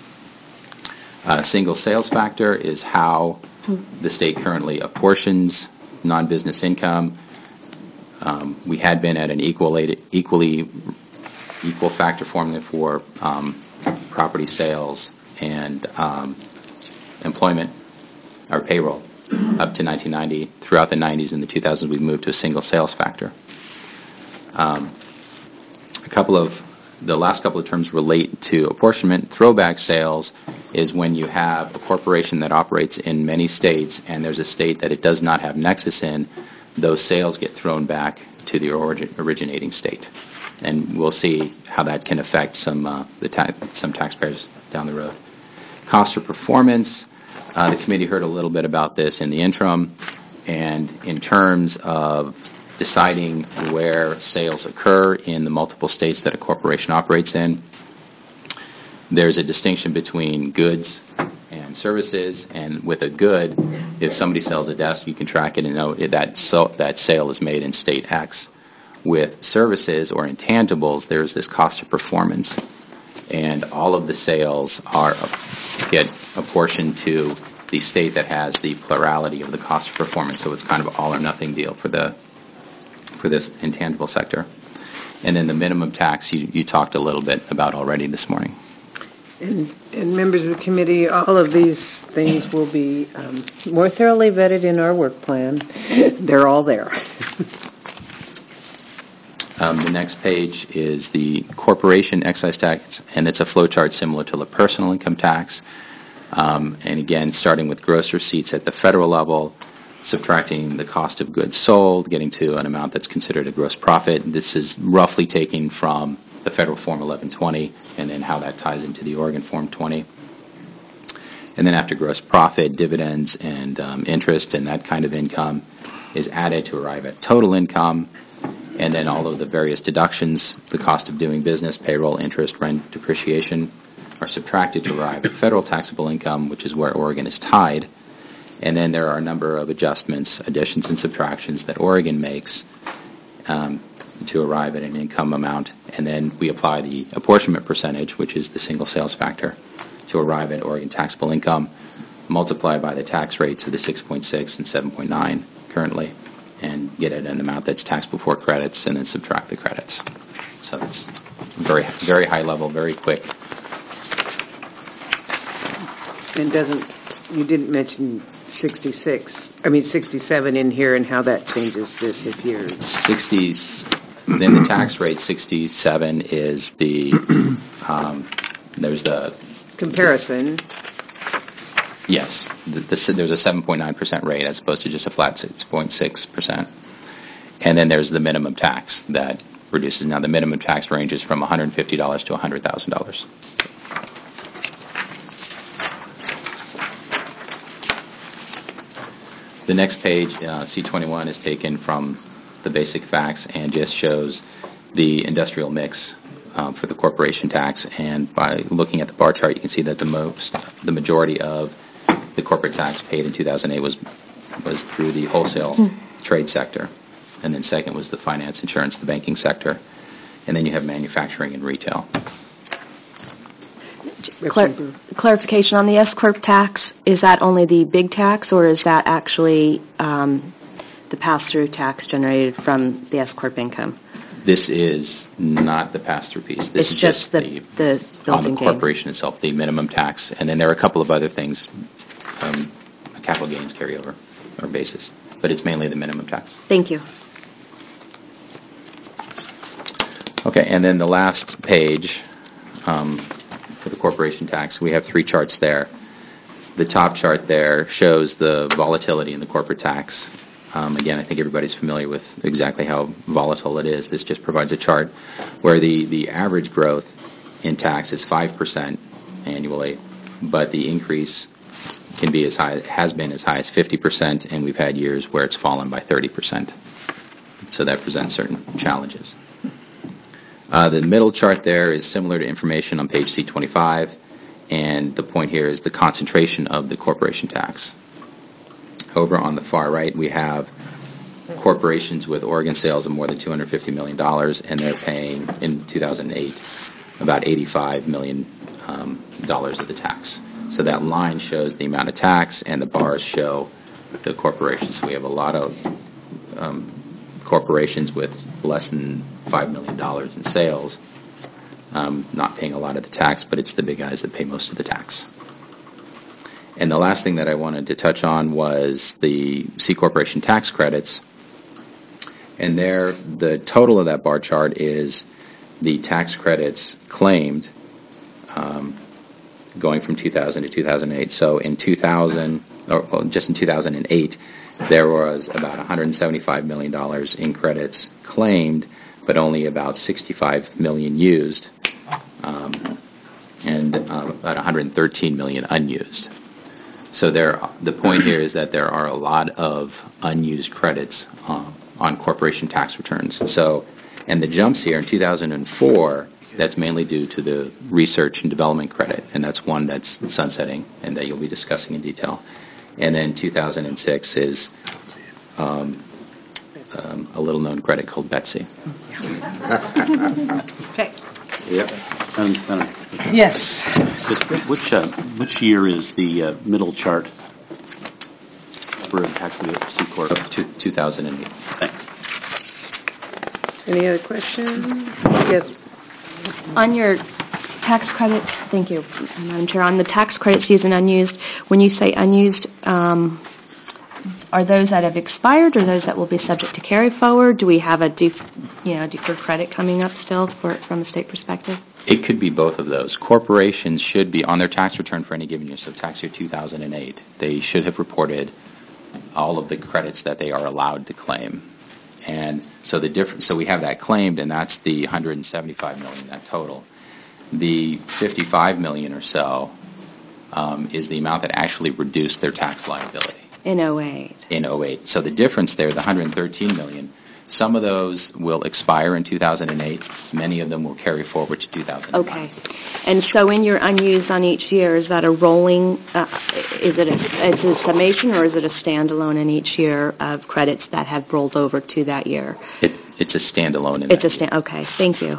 Uh, single sales factor is how the state currently apportions non-business income. Um, we had been at an equal, equally equal factor formula for um, property sales and um, employment or payroll up to nineteen ninety. Throughout the nineties and the two thousands, we've moved to a single sales factor. Um, a couple of the last couple of terms relate to apportionment. Throwback sales is when you have a corporation that operates in many states and there's a state that it does not have nexus in. Those sales get thrown back to the origin, originating state, and we'll see how that can affect some uh, the ta- some taxpayers down the road. Cost of performance. Uh, the committee heard a little bit about this in the interim, and in terms of deciding where sales occur in the multiple states that a corporation operates in. There's a distinction between goods and services, and with a good, if somebody sells a desk, you can track it and know that so, that sale is made in state X. With services or intangibles, there's this cost of performance, and all of the sales are get apportioned to the state that has the plurality of the cost of performance. So it's kind of an all or nothing deal for the for this intangible sector. And then the minimum tax you, you talked a little bit about already this morning. And, and members of the committee, all of these things will be um, more thoroughly vetted in our work plan. They're all there. Um, the next page is the corporation excise tax, and it's a flow chart similar to the personal income tax. Um, and again, starting with gross receipts at the federal level, subtracting the cost of goods sold, getting to an amount that's considered a gross profit. This is roughly taken from the federal Form eleven twenty, and then how that ties into the Oregon Form twenty. And then after gross profit, dividends and um, interest and that kind of income is added to arrive at total income. And then all of the various deductions, the cost of doing business, payroll, interest, rent, depreciation, are subtracted to arrive at federal taxable income, which is where Oregon is tied. And then there are a number of adjustments, additions, and subtractions that Oregon makes um, to arrive at an income amount. And then we apply the apportionment percentage, which is the single sales factor, to arrive at Oregon taxable income, multiplied by the tax rates of the six point six and seven point nine currently, and get at an amount that's taxed before credits, and then subtract the credits. So it's very, very high level, very quick. And doesn't, you didn't mention sixty-six, I mean sixty-seven in here and how that changes this if you're... sixties, then the tax rate, sixty-seven is the, um, there's the... Comparison. Yes, the, the, there's a seven point nine percent rate as opposed to just a flat six point six percent. And then there's the minimum tax that reduces. Now the minimum tax ranges from one hundred fifty dollars to one hundred thousand dollars. The next page, uh, C twenty-one, is taken from the basic facts and just shows the industrial mix um, for the corporation tax. And by looking at the bar chart, you can see that the most, the majority of the corporate tax paid in two thousand eight was was through the wholesale mm. trade sector. And then second was the finance, insurance, the banking sector. And then you have manufacturing and retail. Clar- clarification on the S-Corp tax, is that only the big tax, or is that actually um, the pass-through tax generated from the S-Corp income? This is not the pass-through piece. This it's is just, just the, the, the on the gain. corporation itself, the minimum tax. And then there are a couple of other things, um, capital gains carryover or basis. But it's mainly the minimum tax. Thank you. Okay, and then the last page, um, for the corporation tax, we have three charts there. The top chart there shows the volatility in the corporate tax. Um, again, I think everybody's familiar with exactly how volatile it is. This just provides a chart where the, the average growth in tax is five percent annually, but the increase can be as high, has been as high as fifty percent, and we've had years where it's fallen by thirty percent. So that presents certain challenges. Uh, the middle chart there is similar to information on page C twenty-five, and the point here is the concentration of the corporation tax. Over on the far right, we have corporations with Oregon sales of more than two hundred fifty million dollars, and they're paying, in two thousand eight, about eighty-five million dollars um, of the tax. So that line shows the amount of tax, and the bars show the corporations. So we have a lot of um, corporations with less than five million dollars in sales, um, not paying a lot of the tax, but it's the big guys that pay most of the tax. And the last thing that I wanted to touch on was the C Corporation tax credits. And there, the total of that bar chart is the tax credits claimed um, going from two thousand to two thousand eight. So in two thousand, or well, just in two thousand eight, there was about one hundred seventy-five million dollars in credits claimed, but only about sixty-five million dollars used, um, and uh, about one hundred thirteen million dollars unused. So there, the point here is that there are a lot of unused credits uh, on corporation tax returns. So, and the jumps here in two thousand four, that's mainly due to the research and development credit, and that's one that's sunsetting and that you'll be discussing in detail. And then two thousand six is um, um, a little-known credit called Betsy. Okay. Yep. Um, uh, Yes. Which uh, which year is the uh, middle chart for tax C corp? Of two, two thousand eight. Thanks. Any other questions? Yes. On your tax credit, thank you, Madam Chair, on the tax credits used and unused, when you say unused, um, are those that have expired or those that will be subject to carry forward? Do we have a def, you know, deferred credit coming up still for, from a state perspective? It could be both of those. Corporations should be on their tax return for any given year. So tax year two thousand eight, they should have reported all of the credits that they are allowed to claim. And so the difference, so we have that claimed, and that's the one hundred seventy-five million dollars, that total. The fifty-five million dollars or so um, is the amount that actually reduced their tax liability. In oh eight. In oh eight. So the difference there, the one hundred thirteen million dollars, some of those will expire in two thousand eight. Many of them will carry forward to two thousand nine. Okay. And so in your unused on each year, is that a rolling, uh, is it a, is it a summation or is it a standalone in each year of credits that have rolled over to that year? It, it's a standalone. In It's that a stand. Okay. Thank you.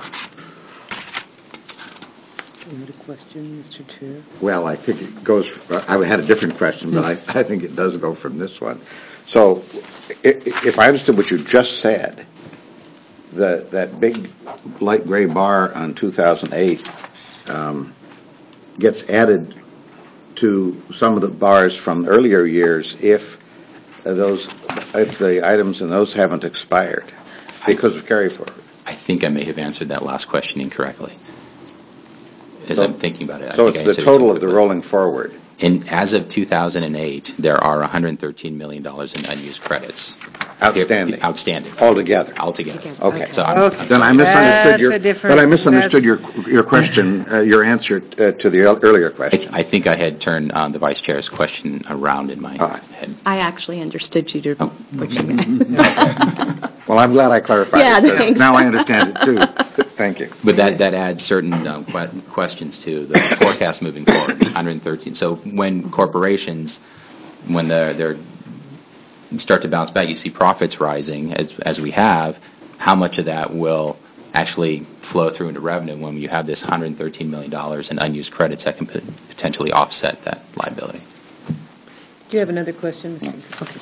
Any other question, Mister Chair? Well, I think it goes, I had a different question, but I, I think it does go from this one. So i- if I understood what you just said, the, that big light gray bar on two thousand eight um, gets added to some of the bars from earlier years if uh, those, if the items in those haven't expired because of carry forward. I think I may have answered that last question incorrectly. As So- I'm thinking about it. I So think it's I the answered it total of the incorrectly. rolling forward. In, as of two thousand eight, there are one hundred thirteen million dollars in unused credits. Outstanding. Outstanding. Altogether. Altogether. Together. Okay. So I'm, Okay. I'm Then I sorry. misunderstood That's your, a different- then I misunderstood your, that's- your question, uh, your answer uh, to the ear- earlier I, question. I think I had turned uh, the vice chair's question around in my All right. head. I actually understood you to Oh. what you meant. Well, I'm glad I clarified Yeah, it. because thanks. Now I understand it too. Thank you. But that, that adds certain um, que- questions to the forecast moving forward, one hundred thirteen. So when corporations, when they're, they're start to bounce back, you see profits rising as, as we have, how much of that will actually flow through into revenue when you have this one hundred thirteen million dollars in unused credits that can pot- potentially offset that liability? Do you have another question? Okay.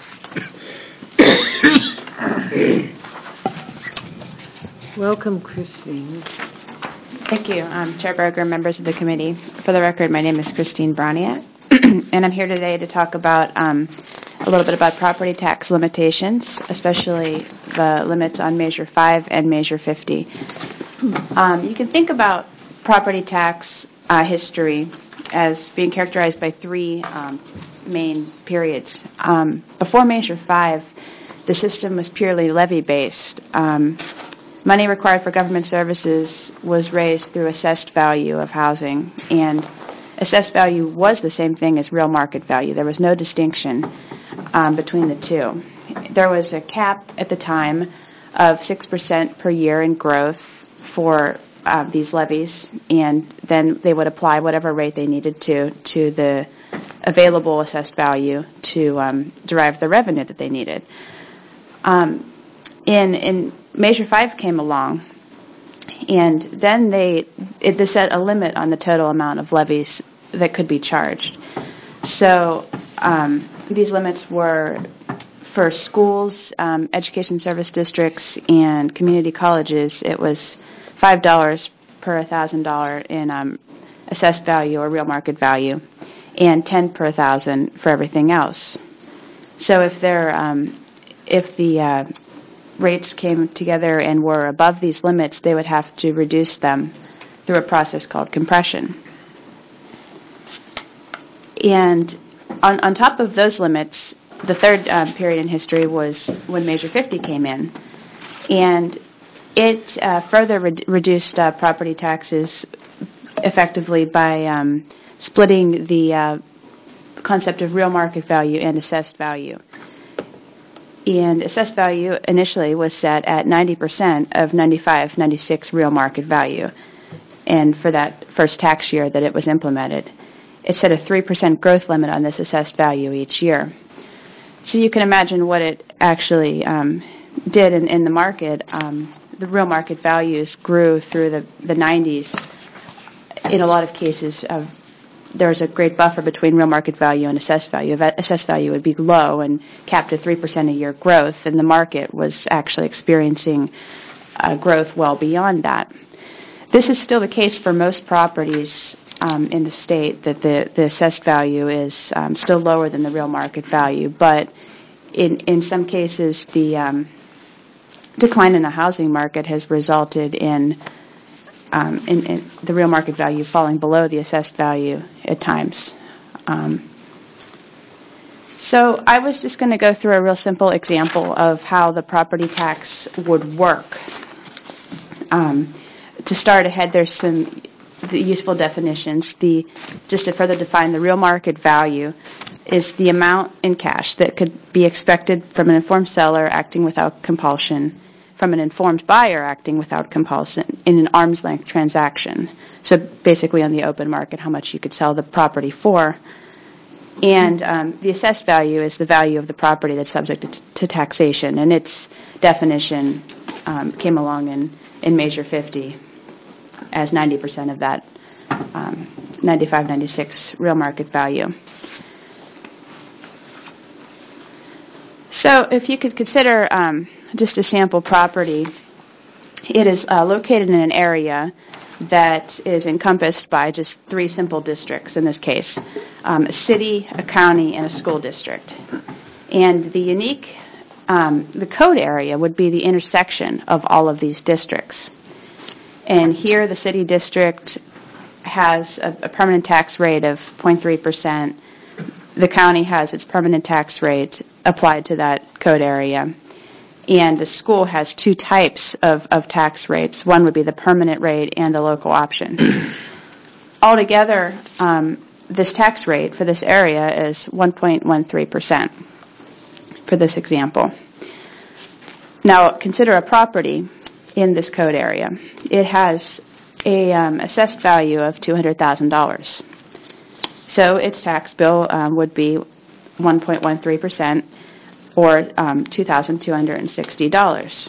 Welcome, Christine. Thank you, um, Chair Berger, members of the committee. For the record, my name is Christine Broniat, and I'm here today to talk about um, a little bit about property tax limitations, especially the limits on Measure five and Measure fifty. Um, you can think about property tax uh, history as being characterized by three um, main periods. Um, before Measure five, the system was purely levy-based. Um, Money required for government services was raised through assessed value of housing, and assessed value was the same thing as real market value. There was no distinction um, between the two. There was a cap at the time of six percent per year in growth for uh, these levies, and then they would apply whatever rate they needed to to the available assessed value to um, derive the revenue that they needed. Um, in in Measure five came along, and then they it, they set a limit on the total amount of levies that could be charged. So um, these limits were for schools, um, education service districts, and community colleges. It was five dollars per one thousand dollars in um, assessed value or real market value, and ten per one thousand for everything else. So if they're um, if the uh, rates came together and were above these limits, they would have to reduce them through a process called compression. And on, on top of those limits, the third um, period in history was when Measure fifty came in. And it uh, further re- reduced uh, property taxes effectively by um, splitting the uh, concept of real market value and assessed value. And assessed value initially was set at ninety percent of ninety-five ninety-six real market value. And for that first tax year that it was implemented, it set a three percent growth limit on this assessed value each year. So you can imagine what it actually um, did in, in the market. Um, the real market values grew through the, the nineties. In a lot of cases, uh, there was a great buffer between real market value and assessed value. Assessed value would be low and capped at three percent a year growth, and the market was actually experiencing uh, growth well beyond that. This is still the case for most properties um, in the state, that the, the assessed value is um, still lower than the real market value, but in, in some cases the um, decline in the housing market has resulted in Um, in, in the real market value falling below the assessed value at times. Um, so I was just going to go through a real simple example of how the property tax would work. Um, to start ahead, there's some the useful definitions. The just to further define, the real market value is the amount in cash that could be expected from an informed seller acting without compulsion, from an informed buyer acting without compulsion in an arm's length transaction. So basically on the open market, how much you could sell the property for. And um, the assessed value is the value of the property that's subject to, to taxation. And its definition um, came along in, in Measure fifty as ninety percent of that um, ninety-five ninety-six real market value. So if you could consider um, just a sample property, it is uh, located in an area that is encompassed by just three simple districts in this case, um, a city, a county, and a school district. And the unique, um, the code area would be the intersection of all of these districts. And here the city district has a, a permanent tax rate of zero point three percent. The county has its permanent tax rate applied to that code area. And the school has two types of, of tax rates. One would be the permanent rate and the local option. Altogether, um, this tax rate for this area is one point one three percent for this example. Now, consider a property in this code area. It has a um, assessed value of two hundred thousand dollars. So its tax bill um, would be one point one three percent, or um, two thousand two hundred sixty dollars.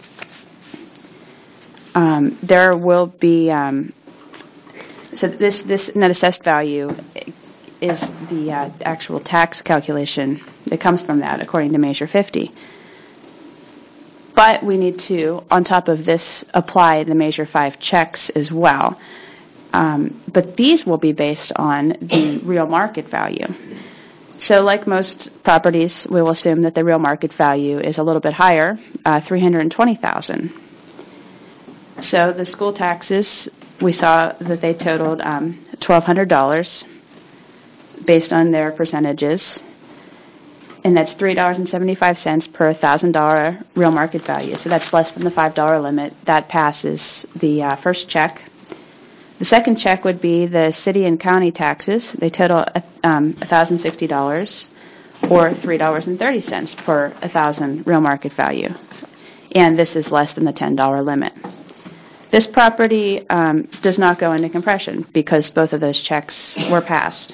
Um, there will be, um, so this, this net assessed value is the uh, actual tax calculation that comes from that, according to Measure fifty. But we need to, on top of this, apply the Measure five checks as well. Um, but these will be based on the real market value. So like most properties, we will assume that the real market value is a little bit higher, uh, three hundred twenty thousand dollars. So the school taxes, we saw that they totaled um, twelve hundred dollars based on their percentages. And that's three dollars and seventy-five cents per one thousand dollars real market value. So that's less than the five dollar limit. That passes the uh, first check. The second check would be the city and county taxes. They total um, one thousand sixty dollars, or three dollars and thirty cents per one thousand real market value. And this is less than the ten dollar limit. This property um, does not go into compression because both of those checks were passed.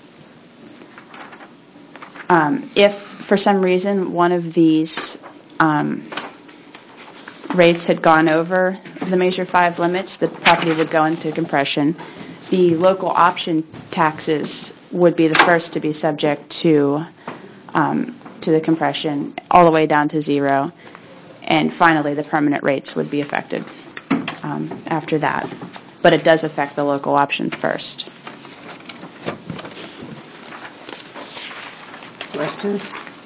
Um, if, for some reason, one of these um, rates had gone over the Measure five limits, the property would go into compression. The local option taxes would be the first to be subject to um, to the compression, all the way down to zero. And finally, the permanent rates would be affected um, after that. But it does affect the local option first. Questions?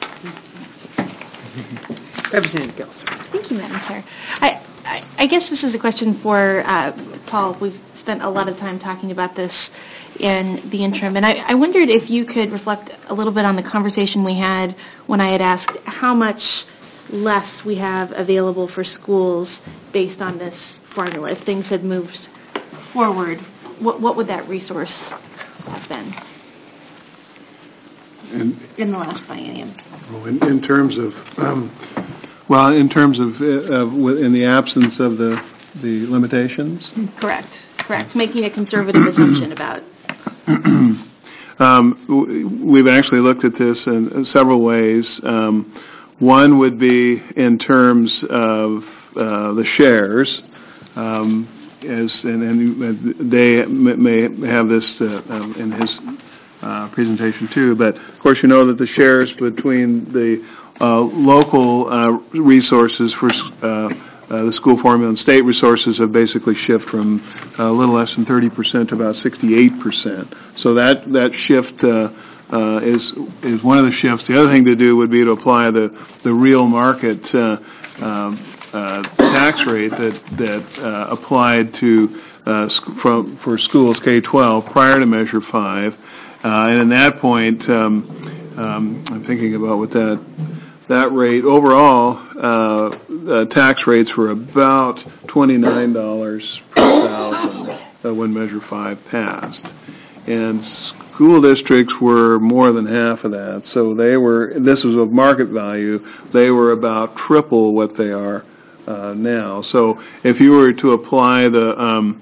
Representative Gilser. Thank you, Madam Chair. I, I, I guess this is a question for uh, Paul. We've spent a lot of time talking about this in the interim, and I, I wondered if you could reflect a little bit on the conversation we had when I had asked how much less we have available for schools based on this formula. If things had moved forward, what, what would that resource have been? In, in the last biennium. in, in terms of, um, well, in terms of, uh, of in the absence of the the limitations. Correct. Correct. Making a conservative assumption about. Um, w- we've actually looked at this in, in several ways. Um, one would be in terms of uh, the shares, um, as and, and they may have this uh, um, in his uh, presentation too. But of course, you know that the shares between the uh, local uh, resources for uh, Uh, the school formula and state resources have basically shifted from a little less than thirty percent to about sixty-eight percent. So that that shift uh, uh, is is one of the shifts. The other thing to do would be to apply the the real market uh, uh, uh, tax rate that that uh, applied to uh, sc- from for schools K twelve prior to Measure Five, uh, and at that point, um, um, I'm thinking about what that. That rate overall, uh, uh, tax rates were about twenty-nine dollars per thousand uh, when Measure Five passed, and school districts were more than half of that. So they were. This was of market value. They were about triple what they are uh, now. So if you were to apply the um,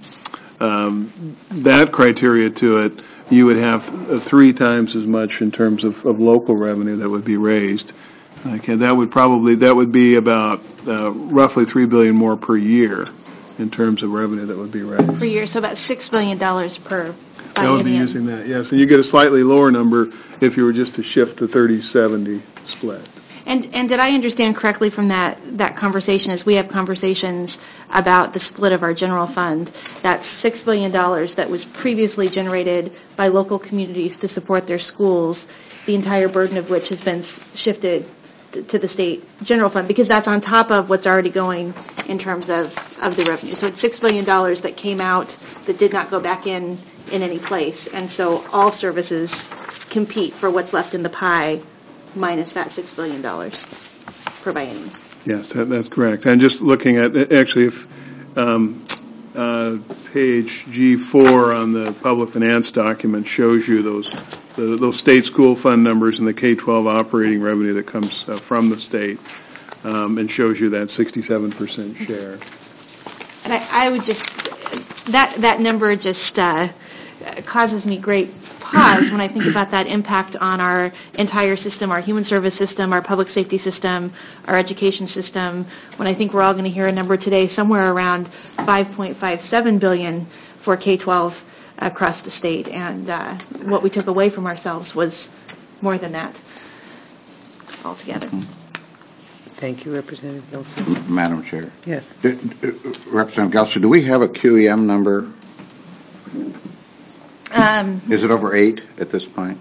um, that criteria to it, you would have uh, three times as much in terms of, of local revenue that would be raised. Okay, that would probably that would be about uh, roughly three billion more per year in terms of revenue that would be raised per year. So about six billion dollars per biennium. That would be using that, yes. And you get a slightly lower number if you were just to shift the thirty seventy split. And and did I understand correctly from that that conversation, as we have conversations about the split of our general fund, that six billion dollars that was previously generated by local communities to support their schools, the entire burden of which has been shifted to the state general fund, because that's on top of what's already going in terms of, of the revenue. So it's six billion dollars that came out that did not go back in in any place. And so all services compete for what's left in the pie minus that six billion dollars per biennium. Yes, that, that's correct. And just looking at, actually, if um, uh, page G four on the public finance document shows you those the, those state school fund numbers and the K twelve operating revenue that comes uh, from the state, um, and shows you that sixty-seven percent share. And I, I would just, that that number just uh, causes me great pause when I think about that impact on our entire system, our human service system, our public safety system, our education system, when I think we're all going to hear a number today somewhere around five point five seven billion dollars for K twelve across the state, and uh, what we took away from ourselves was more than that altogether. Thank you, Representative Gelser. Madam Chair. Yes. Do, do, Representative Gelser, do we have a Q E M number? Um, Is it over eight at this point?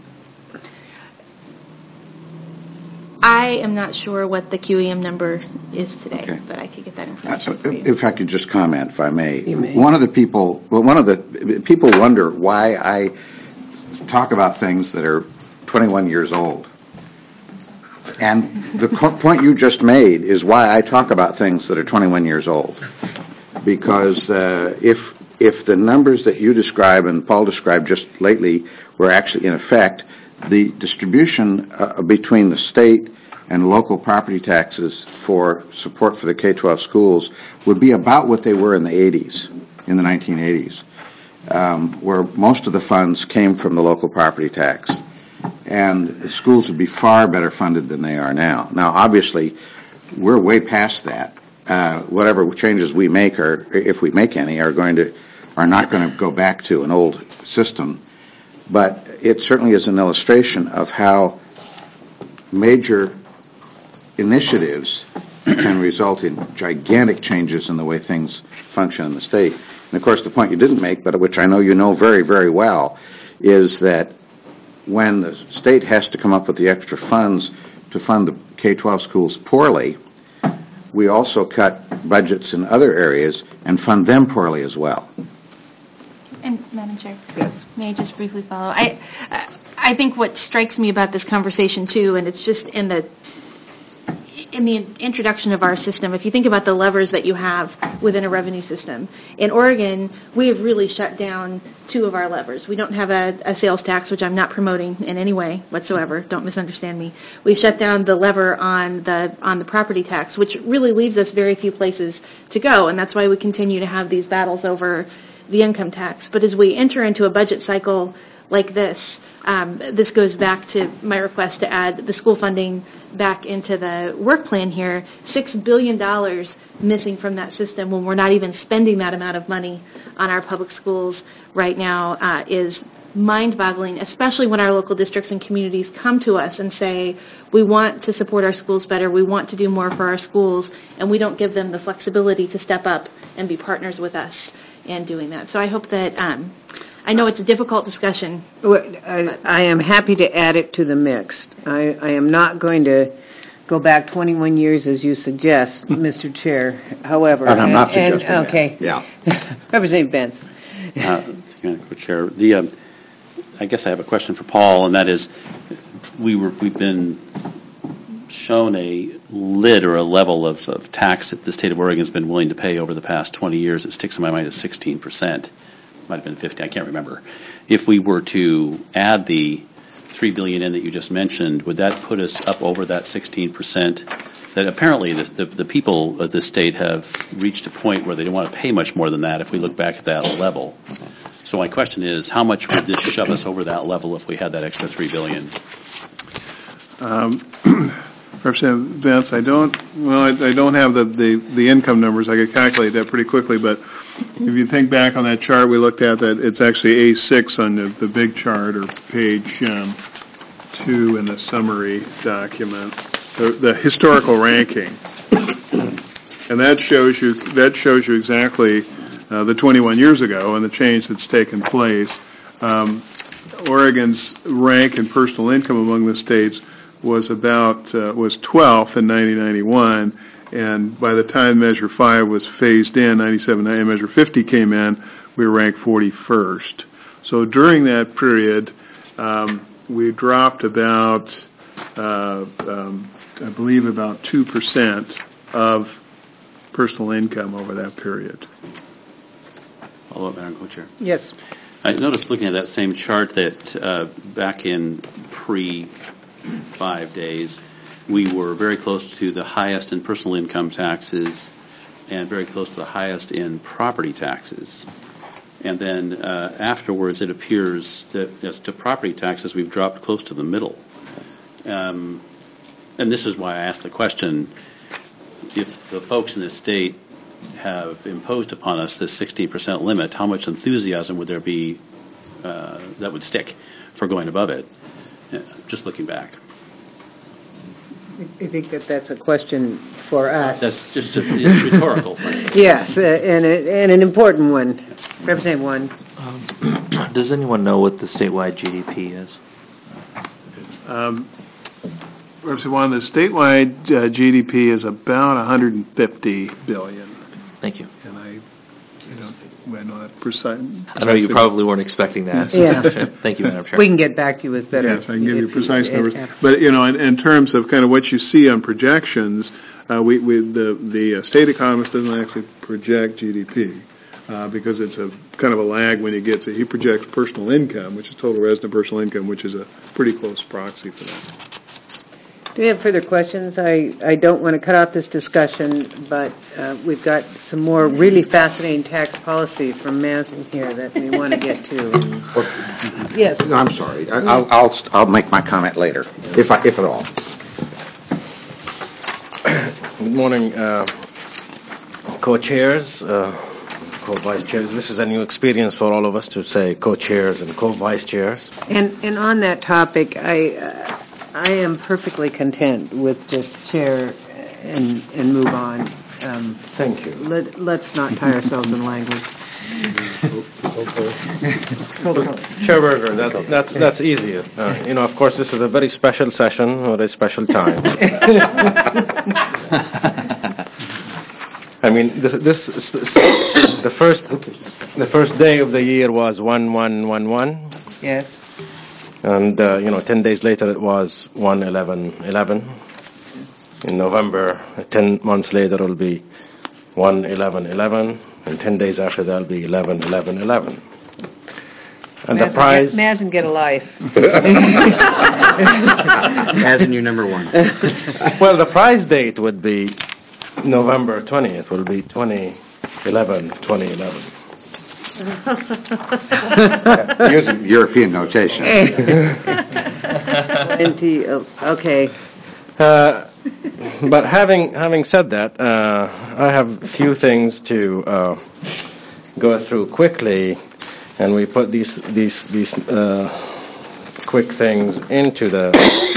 I am not sure what the Q E M number is today, Okay. but I could get that Uh, information so for you. if I could just comment, if I may. You may. One of the people, well, one of the people wonder why I talk about things that are twenty-one years old. And the co- point you just made is why I talk about things that are twenty-one years old. Because uh, if if the numbers that you describe and Paul described just lately were actually in effect, the distribution uh, between the state and local property taxes for support for the K twelve schools would be about what they were in the eighties, in the nineteen eighties, um, where most of the funds came from the local property tax. And the schools would be far better funded than they are now. Now, obviously, we're way past that. Uh, whatever changes we make, or if we make any, are going to are not going to go back to an old system. But it certainly is an illustration of how major initiatives can result in gigantic changes in the way things function in the state. And of course, the point you didn't make, but which I know you know very, very well, is that when the state has to come up with the extra funds to fund the K twelve schools poorly, we also cut budgets in other areas and fund them poorly as well. And Madam Chair, Yes. may I just briefly follow? I I think what strikes me about this conversation too, and it's just in the in the introduction of our system, if you think about the levers that you have within a revenue system, in Oregon, we have really shut down two of our levers. We don't have a, a sales tax, which I'm not promoting in any way whatsoever. Don't misunderstand me. We've shut down the lever on the on the property tax, which really leaves us very few places to go, and that's why we continue to have these battles over the income tax. But as we enter into a budget cycle like this, um, this goes back to my request to add the school funding back into the work plan here. Six billion dollars missing from that system when we're not even spending that amount of money on our public schools right now uh, is mind-boggling, especially when our local districts and communities come to us and say, we want to support our schools better, we want to do more for our schools, and we don't give them the flexibility to step up and be partners with us in doing that. So I hope that, um, I know it's a difficult discussion. I, I am happy to add it to the mix. I, I am not going to go back twenty-one years as you suggest, Mister Chair. However, And I'm not and- suggesting that. Okay. Yeah. Representative Benz. Uh, Co-Chair, the, um, I guess I have a question for Paul, and that is, we were, we've been shown a lid or a level of, of tax that the state of Oregon has been willing to pay over the past twenty years. It sticks in my mind as sixteen percent. Might have been fifty, I can't remember. If we were to add the three billion dollars in that you just mentioned, would that put us up over that sixteen percent? That apparently the, the, the people of this state have reached a point where they don't want to pay much more than that if we look back at that level. So my question is, how much would this shove us over that level if we had that extra three billion dollars? Um, Representative Vince, I don't, well, I, I don't have the, the, the income numbers. I could calculate that pretty quickly, but if you think back on that chart we looked at, that it's actually A six on the, the big chart, or page um, two in the summary document, the, the historical ranking. And that shows you, that shows you exactly uh, the twenty-one years ago and the change that's taken place. Um, Oregon's rank in personal income among the states was about uh, was twelfth in nineteen ninety-one, and by the time Measure five was phased in, ninety-seven, and Measure fifty came in, we were ranked forty-first. So during that period, um, we dropped about, uh, um, I believe, about two percent of personal income over that period. Follow up, Madam Co-Chair. Yes. I noticed looking at that same chart that uh, back in pre five days, we were very close to the highest in personal income taxes and very close to the highest in property taxes. And then uh, afterwards, it appears that as to property taxes, we've dropped close to the middle. Um, and this is why I asked the question, if the folks in the state have imposed upon us this sixteen percent limit, how much enthusiasm would there be uh, that would stick for going above it? Yeah, just looking back. I think that that's a question for us. That's just a, it's rhetorical. Yes, uh, and, a, and an important one. Representative One. Um, does anyone know what the statewide G D P is? Um, Representative One, the statewide uh, G D P is about one hundred fifty billion dollars. Thank you. And I, I don't, I know that precise. I know you probably weren't expecting that. So Yeah. Thank you, Madam Chair. We can get back to you with better. Yes, I can give you if- precise if- numbers. if- But, you know, in, in terms of kind of what you see on projections, uh, we, we, the, the uh, state economist doesn't actually project G D P uh, because it's a kind of a lag when you get to, he projects personal income, which is total resident personal income, which is a pretty close proxy for that. Do we have further questions? I, I don't want to cut off this discussion, but uh, we've got some more really fascinating tax policy from Maslin here that we want to get to. Yes. No, I'm sorry. I- I'll, I'll, I'll make my comment later, if I, if at all. Good morning, uh, co-chairs, uh, co-vice chairs. This is a new experience for all of us to say co-chairs and co-vice chairs. And, and on that topic, I, uh, I am perfectly content with this chair and, and move on. Um, Thank you. Let, let's not tie ourselves in language. Chair Berger, that, that's, that's easy. Uh, you know, of course, this is a very special session or a special time. I mean, this, this the first the first day of the year was one one one one. Yes. And, uh, you know, ten days later it was one eleven eleven. In November, ten months later, it'll be one eleven eleven, and ten days after that, it'll be eleven eleven eleven. And the prize... Imagine get a life. As in your number one. Well, the prize date would be November twentieth, will be twenty eleven, twenty eleven. Using European notation. twenty, okay. Uh, but having having said that, uh, I have a few things to uh, go through quickly, and we put these these these uh, quick things into the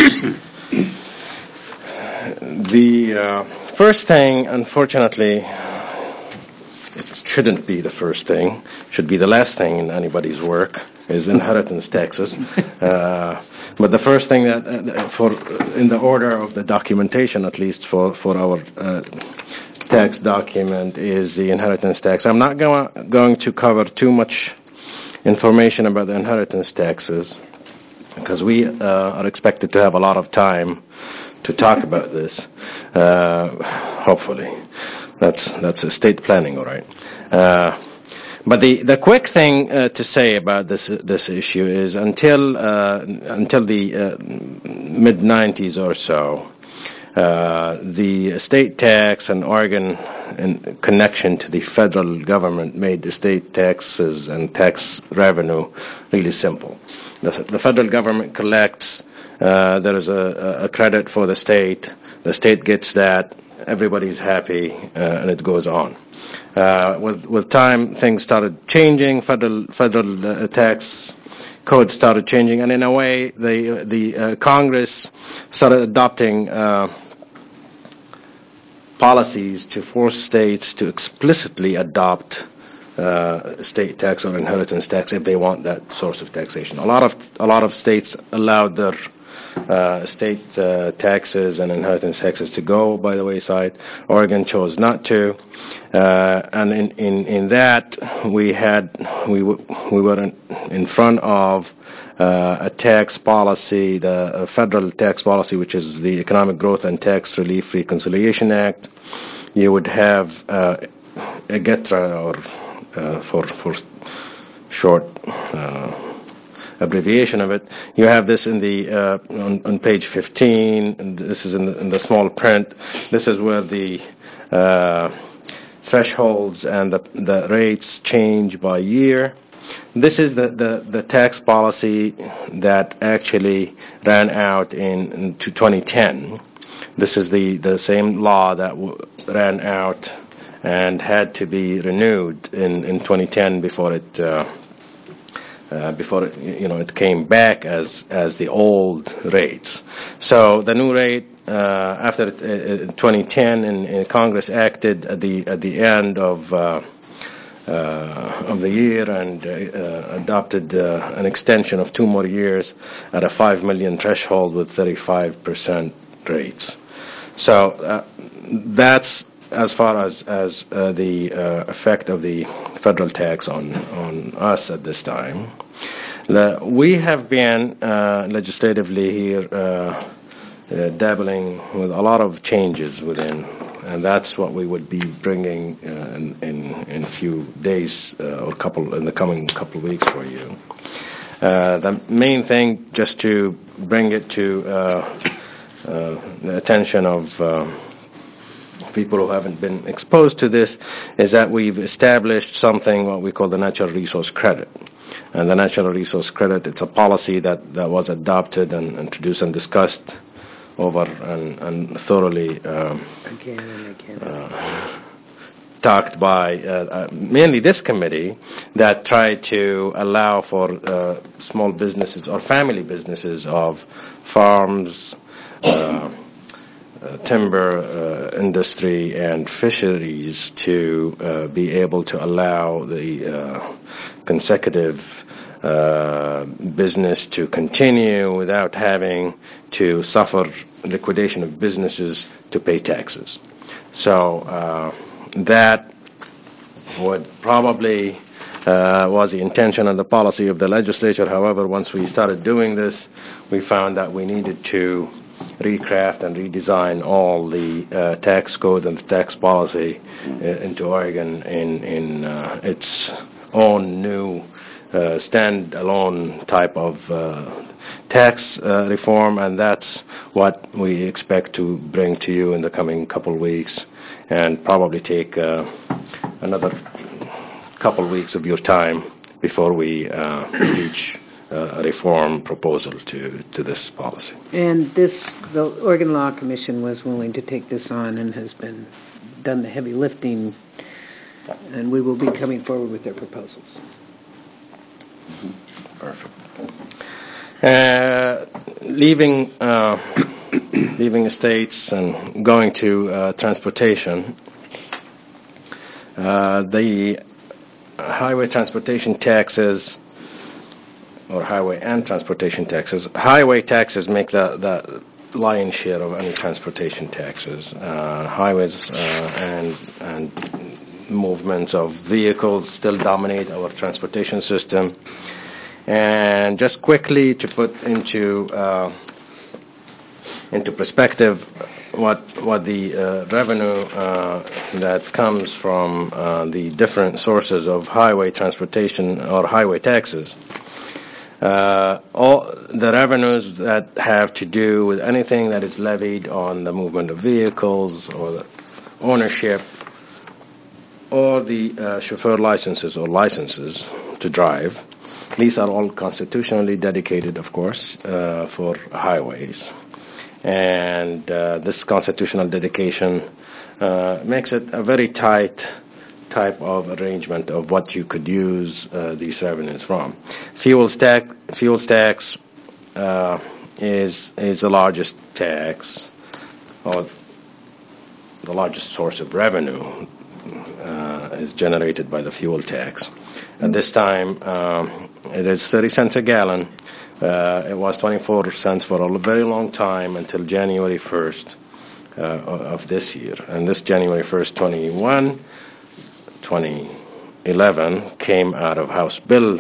the uh, first thing. Unfortunately, it shouldn't be the first thing. Should be the last thing in anybody's work is inheritance taxes. Uh, but the first thing that, uh, for in the order of the documentation, at least for for our uh, tax document, is the inheritance tax. I'm not go- going to cover too much information about the inheritance taxes because we uh, are expected to have a lot of time to talk about this. Uh, hopefully, that's that's estate planning, all right. Uh, But the, the quick thing uh, to say about this this issue is until uh, until the uh, mid nineties or so, uh, the estate tax and Oregon in connection to the federal government made the state taxes and tax revenue really simple. The, the federal government collects, uh, there is a, a credit for the state, the state gets that, everybody's happy, uh, and it goes on. Uh, with with time, things started changing. Federal federal uh, tax code started changing, and in a way, the the uh, Congress started adopting uh, policies to force states to explicitly adopt uh, state tax or inheritance tax if they want that source of taxation. A lot of a lot of states allowed their Uh, state uh, taxes and inheritance taxes to go by the wayside. Oregon chose not to, uh, and in, in, in that we had we w- we were in, in front of uh, a tax policy, the uh, federal tax policy, which is the Economic Growth and Tax Relief Reconciliation Act. You would have uh, EGETRA, or uh, for for short. Uh, abbreviation of it. You have this in the uh, on, on page fifteen, and this is in the, in the small print. This is where the uh, thresholds and the, the rates change by year. This is the, the, the tax policy that actually ran out in, in to twenty ten. This is the, the same law that w- ran out and had to be renewed in, in twenty ten before it uh, Uh, before it, you know, it came back as as the old rates. So the new rate uh, after uh, twenty ten, and, and Congress acted at the at the end of uh, uh, of the year and uh, uh, adopted uh, an extension of two more years at a five million threshold with thirty-five percent rates. So uh, that's as far as as uh, the uh, effect of the federal tax on on us at this time. The, we have been uh, legislatively here uh, uh, dabbling with a lot of changes within, and that's what we would be bringing uh, in, in in a few days uh, or couple in the coming couple of weeks for you. Uh, the main thing, just to bring it to uh, uh, the attention of uh, people who haven't been exposed to this, is that we've established something what we call the natural resource credit. And the natural resource credit, it's a policy that, that was adopted and introduced and discussed over and, and thoroughly um, Again and again. uh, talked by uh, uh, mainly this committee, that tried to allow for uh, small businesses or family businesses of farms, uh, Uh, timber uh, industry and fisheries to uh, be able to allow the uh, consecutive uh, business to continue without having to suffer liquidation of businesses to pay taxes. So uh, that would probably uh, was the intention and the policy of the legislature. However, once we started doing this, we found that we needed to recraft and redesign all the uh, tax code and tax policy uh, into Oregon in, in uh, its own new uh, stand-alone type of uh, tax uh, reform, and that's what we expect to bring to you in the coming couple weeks, and probably take uh, another couple weeks of your time before we uh, reach uh, a reform proposal to, to this policy. And this, the Oregon Law Commission was willing to take this on and has been, done the heavy lifting, and we will be coming forward with their proposals. Perfect. Uh, leaving uh, leaving estates and going to uh, transportation, uh, the highway transportation taxes, or highway and transportation taxes. Highway taxes make the, the lion's share of any transportation taxes. Uh, highways uh, and and movements of vehicles still dominate our transportation system. And just quickly to put into uh, into perspective what what the uh, revenue uh, that comes from uh, the different sources of highway transportation or highway taxes. Uh, all the revenues that have to do with anything that is levied on the movement of vehicles or the ownership or the uh, chauffeur licenses or licenses to drive. These are all constitutionally dedicated, of course, uh, for highways. And uh, this constitutional dedication uh, makes it a very tight type of arrangement of what you could use uh, these revenues from. Fuel tax, fuel tax uh, is is the largest tax, or the largest source of revenue uh, is generated by the fuel tax. At this time, um, it is thirty cents a gallon. Uh, it was twenty-four cents for a very long time until January first uh, of this year. And this January first, twenty-one, twenty eleven came out of House Bill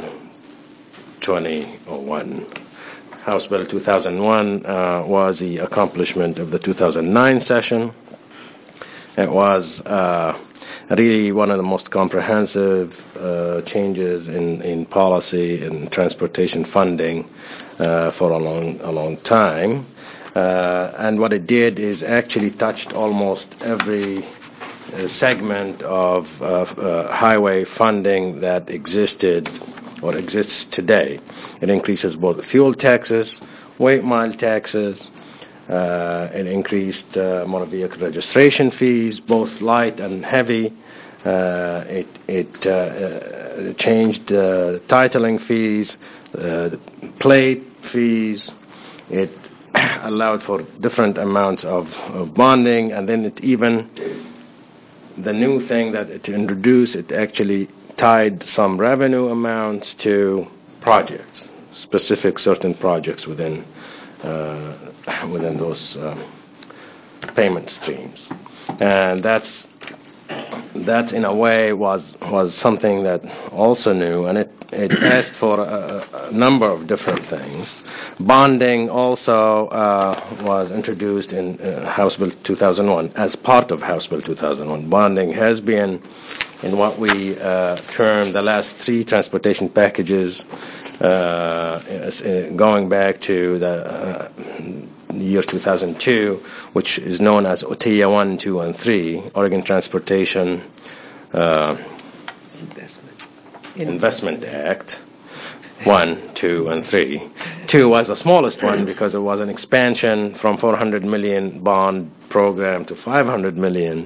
twenty oh one. House Bill two thousand one uh, was the accomplishment of the two thousand nine session. It was uh, really one of the most comprehensive uh, changes in, in policy and transportation funding uh, for a long a long time. Uh, and what it did is actually touched almost every uh, segment of uh, uh, highway funding that existed or exists today. It increases both fuel taxes, weight mile taxes. Uh, it increased uh, motor vehicle registration fees, both light and heavy. Uh, it it uh, uh, changed uh, titling fees, uh, plate fees. It allowed for different amounts of, of bonding, and then it even, the new thing that it introduced, it actually tied some revenue amounts to projects, specific certain projects within uh, within those uh, payment streams. And that's that in a way was was something that also new, and it, it asked for a, a number of different things. Bonding also uh, was introduced in uh, House Bill two thousand one as part of House Bill two thousand one. Bonding has been in what we uh, term the last three transportation packages, uh, going back to the uh, year two thousand two, which is known as O T I A one, two, and three, Oregon Transportation uh, Investment. Investment Act, one, two, and three. Two was the smallest one because it was an expansion from four hundred million bond program to five hundred million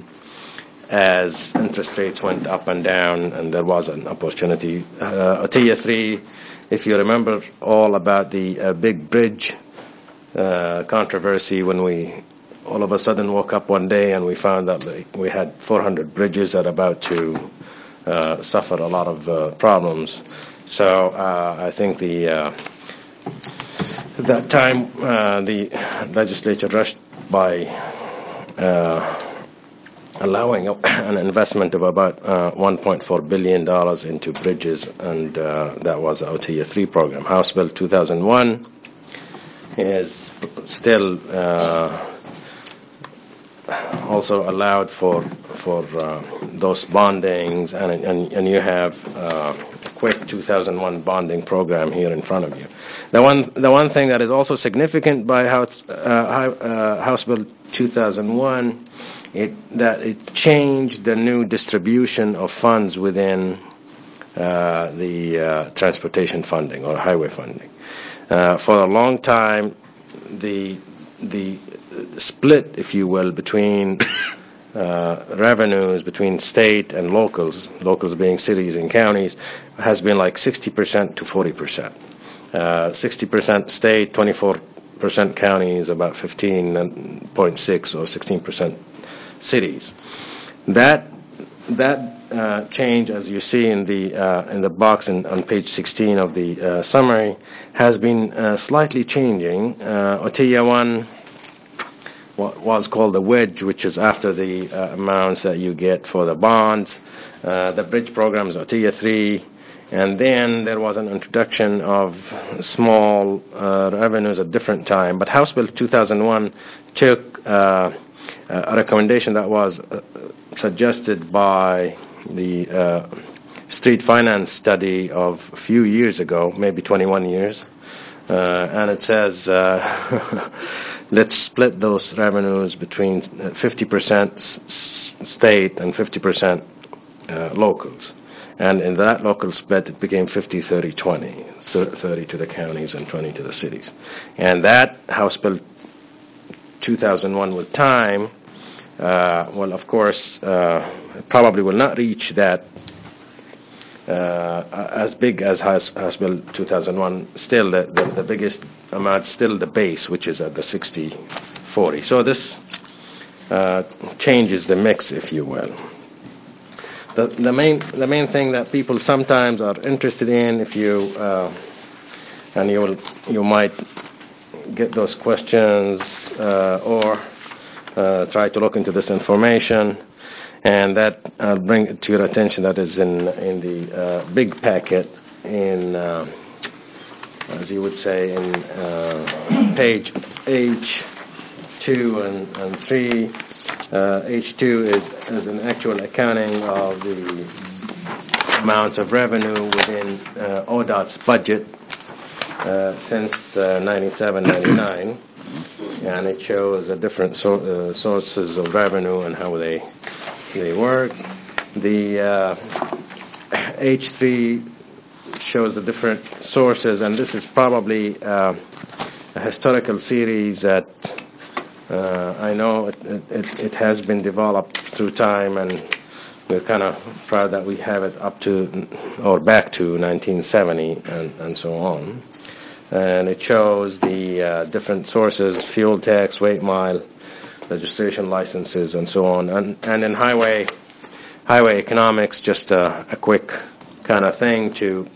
as interest rates went up and down, and there was an opportunity. Uh, O T I A three, if you remember all about the uh, big bridge Uh, controversy when we all of a sudden woke up one day and we found that like, we had four hundred bridges that are about to uh, suffer a lot of uh, problems. So uh, I think the uh, at that time uh, the legislature rushed by uh, allowing an investment of about uh, one point four billion dollars into bridges, and uh, that was the O T I A three program. House Bill two thousand one is still uh, also allowed for for uh, those bondings, and, and and you have uh, a quick two thousand one bonding program here in front of you. The one the one thing that is also significant by House uh, uh, House Bill two thousand one, it that it changed the new distribution of funds within uh, the uh, transportation funding or highway funding. Uh, for a long time, the the split, if you will, between uh, revenues between state and locals, locals being cities and counties, has been like sixty percent to forty percent. Uh, sixty percent state, twenty-four percent counties, about fifteen point six or sixteen percent cities. That that uh, change, as you see in the uh, in the box in, on page sixteen of the uh, summary, has been uh, slightly changing. Uh, O T I A one what was called the wedge, which is after the uh, amounts that you get for the bonds. Uh, the bridge program is O T I A three, and then there was an introduction of small uh, revenues at different time. But House Bill two thousand one took uh, a recommendation that was uh, suggested by the uh, street finance study of a few years ago, maybe twenty-one years, uh, and it says uh, let's split those revenues between fifty percent s- state and fifty percent uh, locals. And in that local split, it became fifty, thirty, twenty, thirty to the counties and twenty to the cities. And that House Bill two thousand one with time, uh, well, of course, uh, probably will not reach that uh, as big as House, House Bill two thousand one. Still, the, the, the biggest amount, still the base, which is at the sixty forty. So this uh, changes the mix, if you will. The, the main the main thing that people sometimes are interested in, if you uh, and you will you might get those questions uh, or uh, try to look into this information, and that I'll bring it to your attention. That is in in the uh, big packet in uh, as you would say in uh, page H two and, and three. Uh, H two is, is an actual accounting of the amounts of revenue within uh, O D O T's budget uh, since uh, ninety-seven ninety-nine, and it shows the different so, uh, sources of revenue and how they they work. The uh, H three shows the different sources, and this is probably uh, a historical series that Uh, I know it, it, it has been developed through time, and we're kind of proud that we have it up to, or back to nineteen seventy and, and so on. And it shows the uh, different sources, fuel tax, weight mile, registration licenses, and so on. And, and in highway highway economics, just a, a quick kind of thing to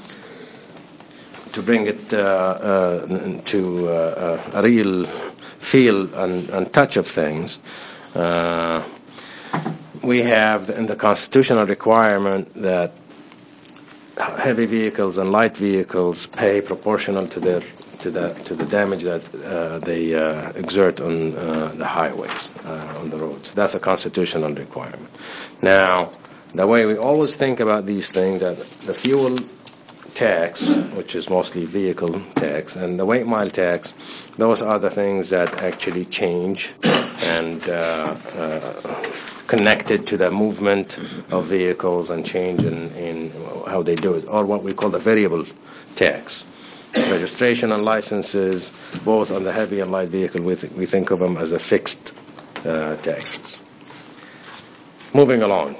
to bring it uh, uh, to uh, a real feel and, and touch of things. Uh, we have in the constitutional requirement that heavy vehicles and light vehicles pay proportional to their to the to the damage that uh, they uh, exert on uh, the highways, uh, on the roads. That's a constitutional requirement. Now, the way we always think about these things, that the fuel tax, which is mostly vehicle tax, and the weight mile tax, those are the things that actually change and uh, uh, connected to the movement of vehicles and change in, in how they do it, or what we call the variable tax. Registration and licenses, both on the heavy and light vehicle, we, th- we think of them as a fixed uh, taxes. Moving along.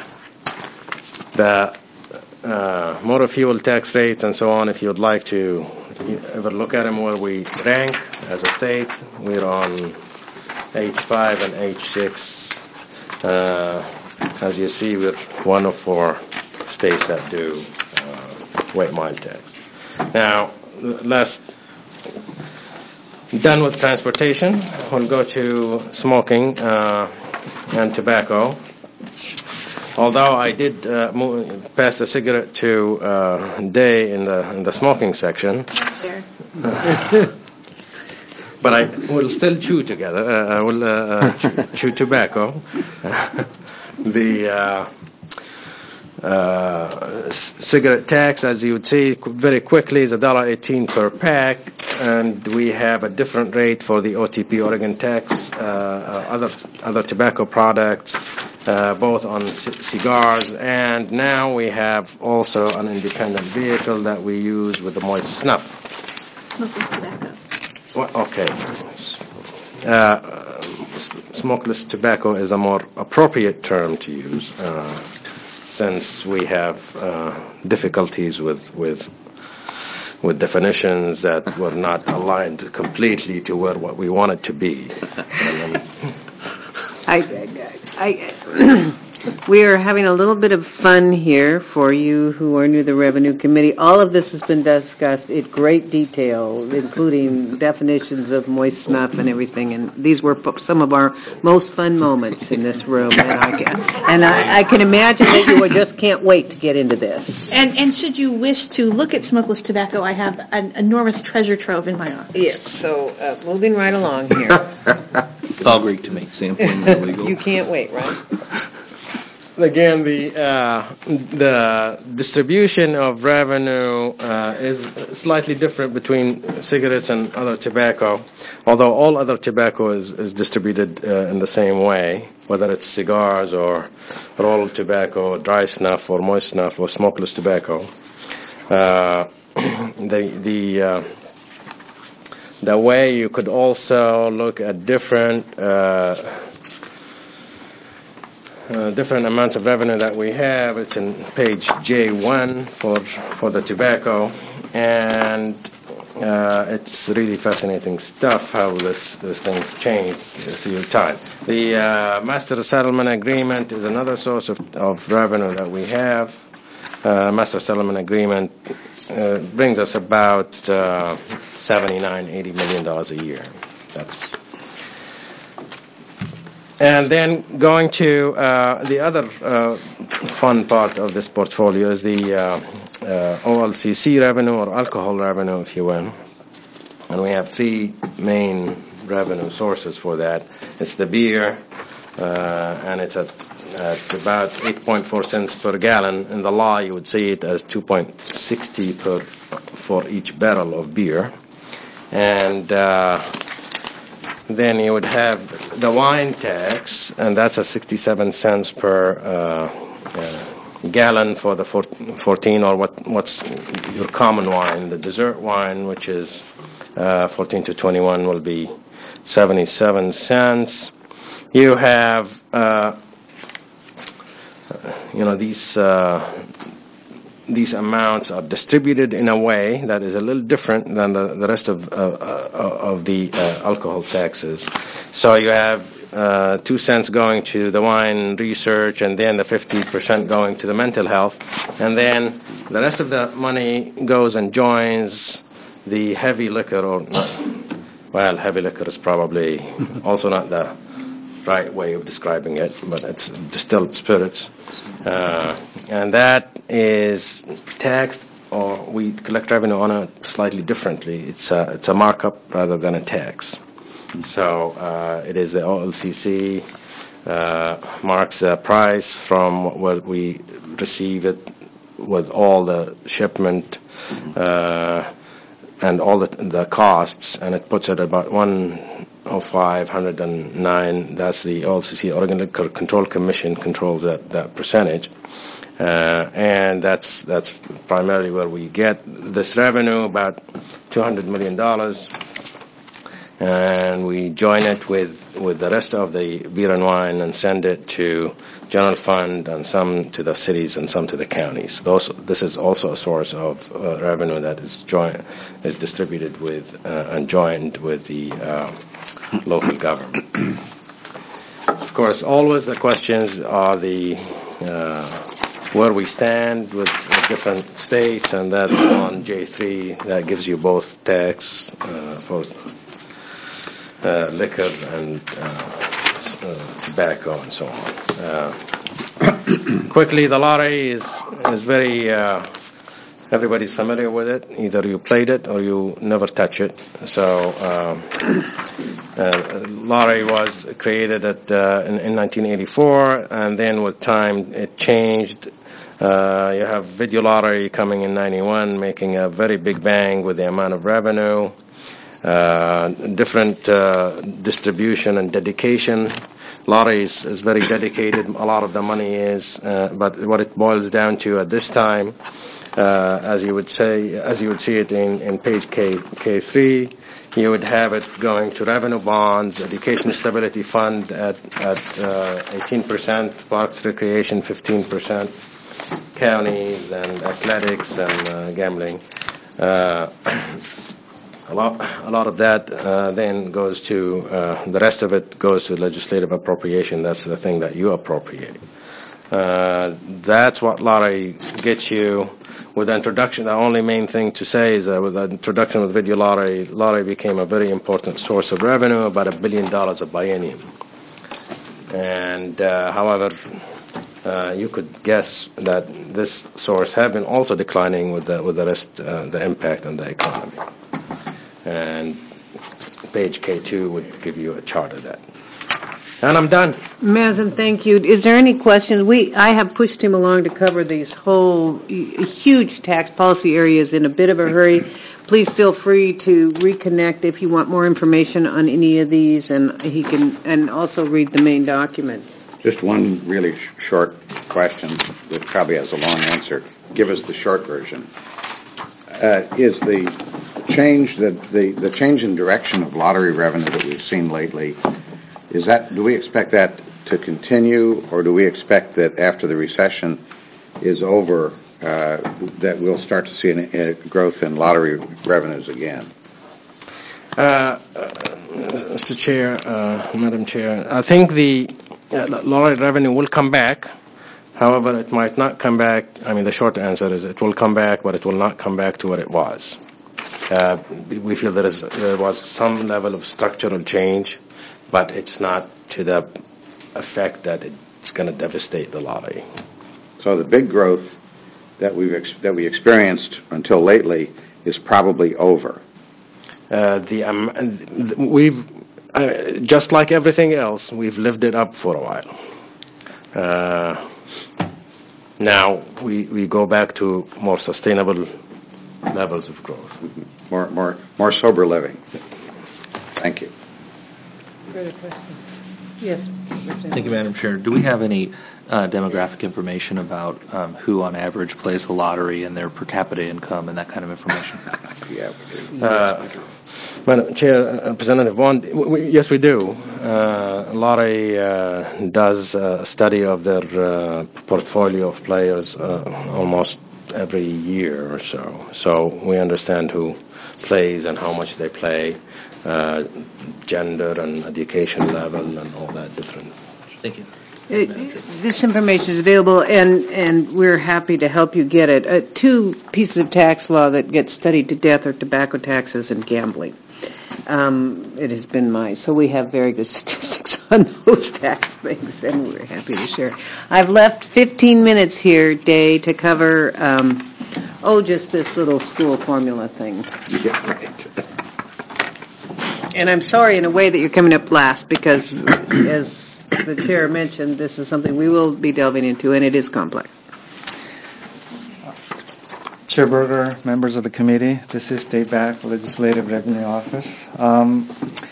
The Uh, motor fuel tax rates and so on, if you'd like to ever look at them where we rank as a state, we're on H five and H six. Uh, as you see, we're one of four states that do uh, weight mile tax. Now, last done with transportation, we'll go to smoking uh, and tobacco. Although I did uh, move, pass the cigarette to uh, Day in the in the smoking section, uh, but I will still chew together. Uh, I will uh, uh, chew, chew tobacco. the uh, uh, c- cigarette tax, as you would see qu- very quickly, is one dollar eighteen per pack, and we have a different rate for the O T P Oregon tax, uh, uh, other other tobacco products, uh, both on c- cigars, and now we have also an independent vehicle that we use with the moist snuff. Smokeless tobacco. Well, okay. Uh, s- smokeless tobacco is a more appropriate term to use, uh, since we have uh, difficulties with with with definitions that were not aligned completely to where what we want it to be. And, um, I, I, I we are having a little bit of fun here for you who are new to the Revenue Committee. All of this has been discussed in great detail, including definitions of moist snuff and everything. And these were p- some of our most fun moments in this room. And I, can- and I, I can imagine that you just can't wait to get into this. And and should you wish to look at smokeless tobacco, I have an enormous treasure trove in my office. Yes, so uh, moving right along here. It's all Greek to me. Sampling illegal. You can't wait, right? Again, the uh, the distribution of revenue uh, is slightly different between cigarettes and other tobacco, although all other tobacco is, is distributed uh, in the same way, whether it's cigars or rolled tobacco, dry snuff or moist snuff or smokeless tobacco. Uh, the the uh, the way you could also look at different uh, Uh, different amounts of revenue that we have. It's in page J one for for the tobacco, and uh, it's really fascinating stuff how this this things change through time. The uh, master settlement agreement is another source of, of revenue that we have. Uh, master settlement agreement uh, brings us about uh, seventy-nine, eighty million dollars a year. That's And then going to uh, the other uh, fun part of this portfolio is the uh, uh, O L C C revenue, or alcohol revenue, if you will. And we have three main revenue sources for that. It's the beer, uh, and it's at, at about eight point four cents per gallon. In the law, you would see it as two point six zero per for each barrel of beer. And uh, then you would have the wine tax, and that's a sixty-seven cents per uh, uh, gallon for the fourteen, or what what's your common wine. The dessert wine, which is uh, fourteen to twenty-one, will be seventy-seven cents. You have, uh, you know, these. Uh, These amounts are distributed in a way that is a little different than the, the rest of uh, uh, of the uh, alcohol taxes. So you have uh, two cents going to the wine research, and then the fifty percent going to the mental health, and then the rest of the money goes and joins the heavy liquor, or not, well, heavy liquor is probably also not the right way of describing it, but it's distilled spirits. Uh, and that is taxed, or we collect revenue on it slightly differently. It's a, it's a markup rather than a tax. So uh, it is the O L C C uh, marks the price from what we receive it with all the shipment uh, and all the, the costs, and it puts it about one oh five, one oh nine. That's the O L C C, Oregon Liquor Control Commission, controls that, that percentage. Uh, and that's that's primarily where we get this revenue, about two hundred million dollars. And we join it with, with the rest of the beer and wine and send it to general fund, and some to the cities and some to the counties. Those, this is also a source of uh, revenue that is joint, is distributed with uh, and joined with the uh, local government. Of course, always the questions are the uh, where we stand with, with different states, and that's on J three. That gives you both tax uh, for uh, liquor and uh, uh, tobacco and so on. Uh, quickly, the lottery is is very uh, everybody's familiar with it. Either you played it or you never touch it. So um, uh, lottery was created at, uh, in, in nineteen eighty-four, and then with time it changed. Uh, you have video lottery coming in ninety-one, making a very big bang with the amount of revenue, uh, different uh, distribution and dedication. Lottery is, is very dedicated. A lot of the money is, uh, but what it boils down to at this time, uh, as you would say, as you would see it in, in page K K three, you would have it going to revenue bonds, education stability fund at at uh, eighteen percent, parks recreation fifteen percent. Counties and athletics and uh, gambling. Uh, a lot, a lot of that uh, then goes to uh, the rest of it goes to legislative appropriation. That's the thing that you appropriate. Uh, that's what lottery gets you. With the introduction, the only main thing to say is that with the introduction of video lottery, lottery became a very important source of revenue, about a billion dollars a biennium. And uh, however. Uh, you could guess that this source have been also declining with the with the rest, uh, the impact on the economy. And page K two would give you a chart of that. And I'm done. Mazen, thank you. Is there any questions? We I have pushed him along to cover these whole huge tax policy areas in a bit of a hurry. Please feel free to reconnect if you want more information on any of these, and he can and also read the main document. Just one really sh- short question that probably has a long answer. Give us the short version. Uh, is the change that the, the change in direction of lottery revenue that we've seen lately, is that, do we expect that to continue, or do we expect that after the recession is over, uh, that we'll start to see an, a growth in lottery revenues again? Uh, uh, Mister Chair, uh, Madam Chair, I think the uh, lottery revenue will come back. However, it might not come back. I mean, the short answer is it will come back, but it will not come back to what it was. Uh, we feel there, is, there was some level of structural change, but it's not to the effect that it's going to devastate the lottery. So the big growth that we've ex- that we experienced until lately is probably over. Uh, the um, we've uh, just like everything else, we've lived it up for a while. Uh, now we we go back to more sustainable levels of growth, mm-hmm. more more more sober living. Thank you. Further questions? Yes. Thank you, Madam Chair. Do we have any uh, demographic information about um, who, on average, plays the lottery and their per capita income and that kind of information? Yeah. We do. Uh, Madam Chair, uh, Representative Vaughn, w- w- yes, we do. Uh, lottery uh, does a study of their uh, portfolio of players uh, almost every year or so. So we understand who plays and how much they play. Uh, gender and education level and all that different. Thank you. It, this information is available, and, and we're happy to help you get it. Uh, two pieces of tax law that get studied to death are tobacco taxes and gambling. Um, it has been my, so we have very good statistics on those tax things, and we're happy to share. I've left fifteen minutes here, Day, to cover, um, oh, just this little school formula thing. Yeah, right. And I'm sorry in a way that you're coming up last because, as the chair mentioned, this is something we will be delving into, and it is complex. Chair Berger, members of the committee, this is Dave Back, Legislative Revenue Office. Um,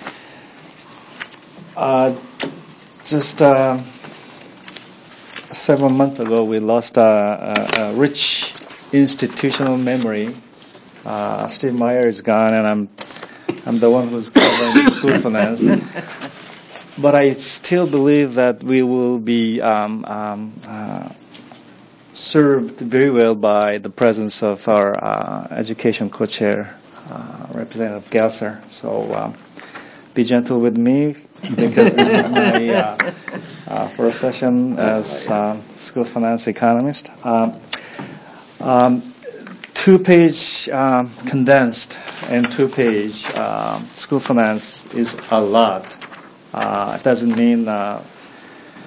uh, just uh, several months ago, we lost a, a, a rich institutional memory. Uh, Steve Meyer is gone, and I'm I'm the one who's covering school finance. But I still believe that we will be um, um, uh, served very well by the presence of our uh, education co-chair, uh, Representative Gelser. So um, be gentle with me because this is my uh, uh, first session as um, school finance economist. Um, um, Two-page um, condensed and two-page um, school finance is a lot. Uh, it doesn't mean uh,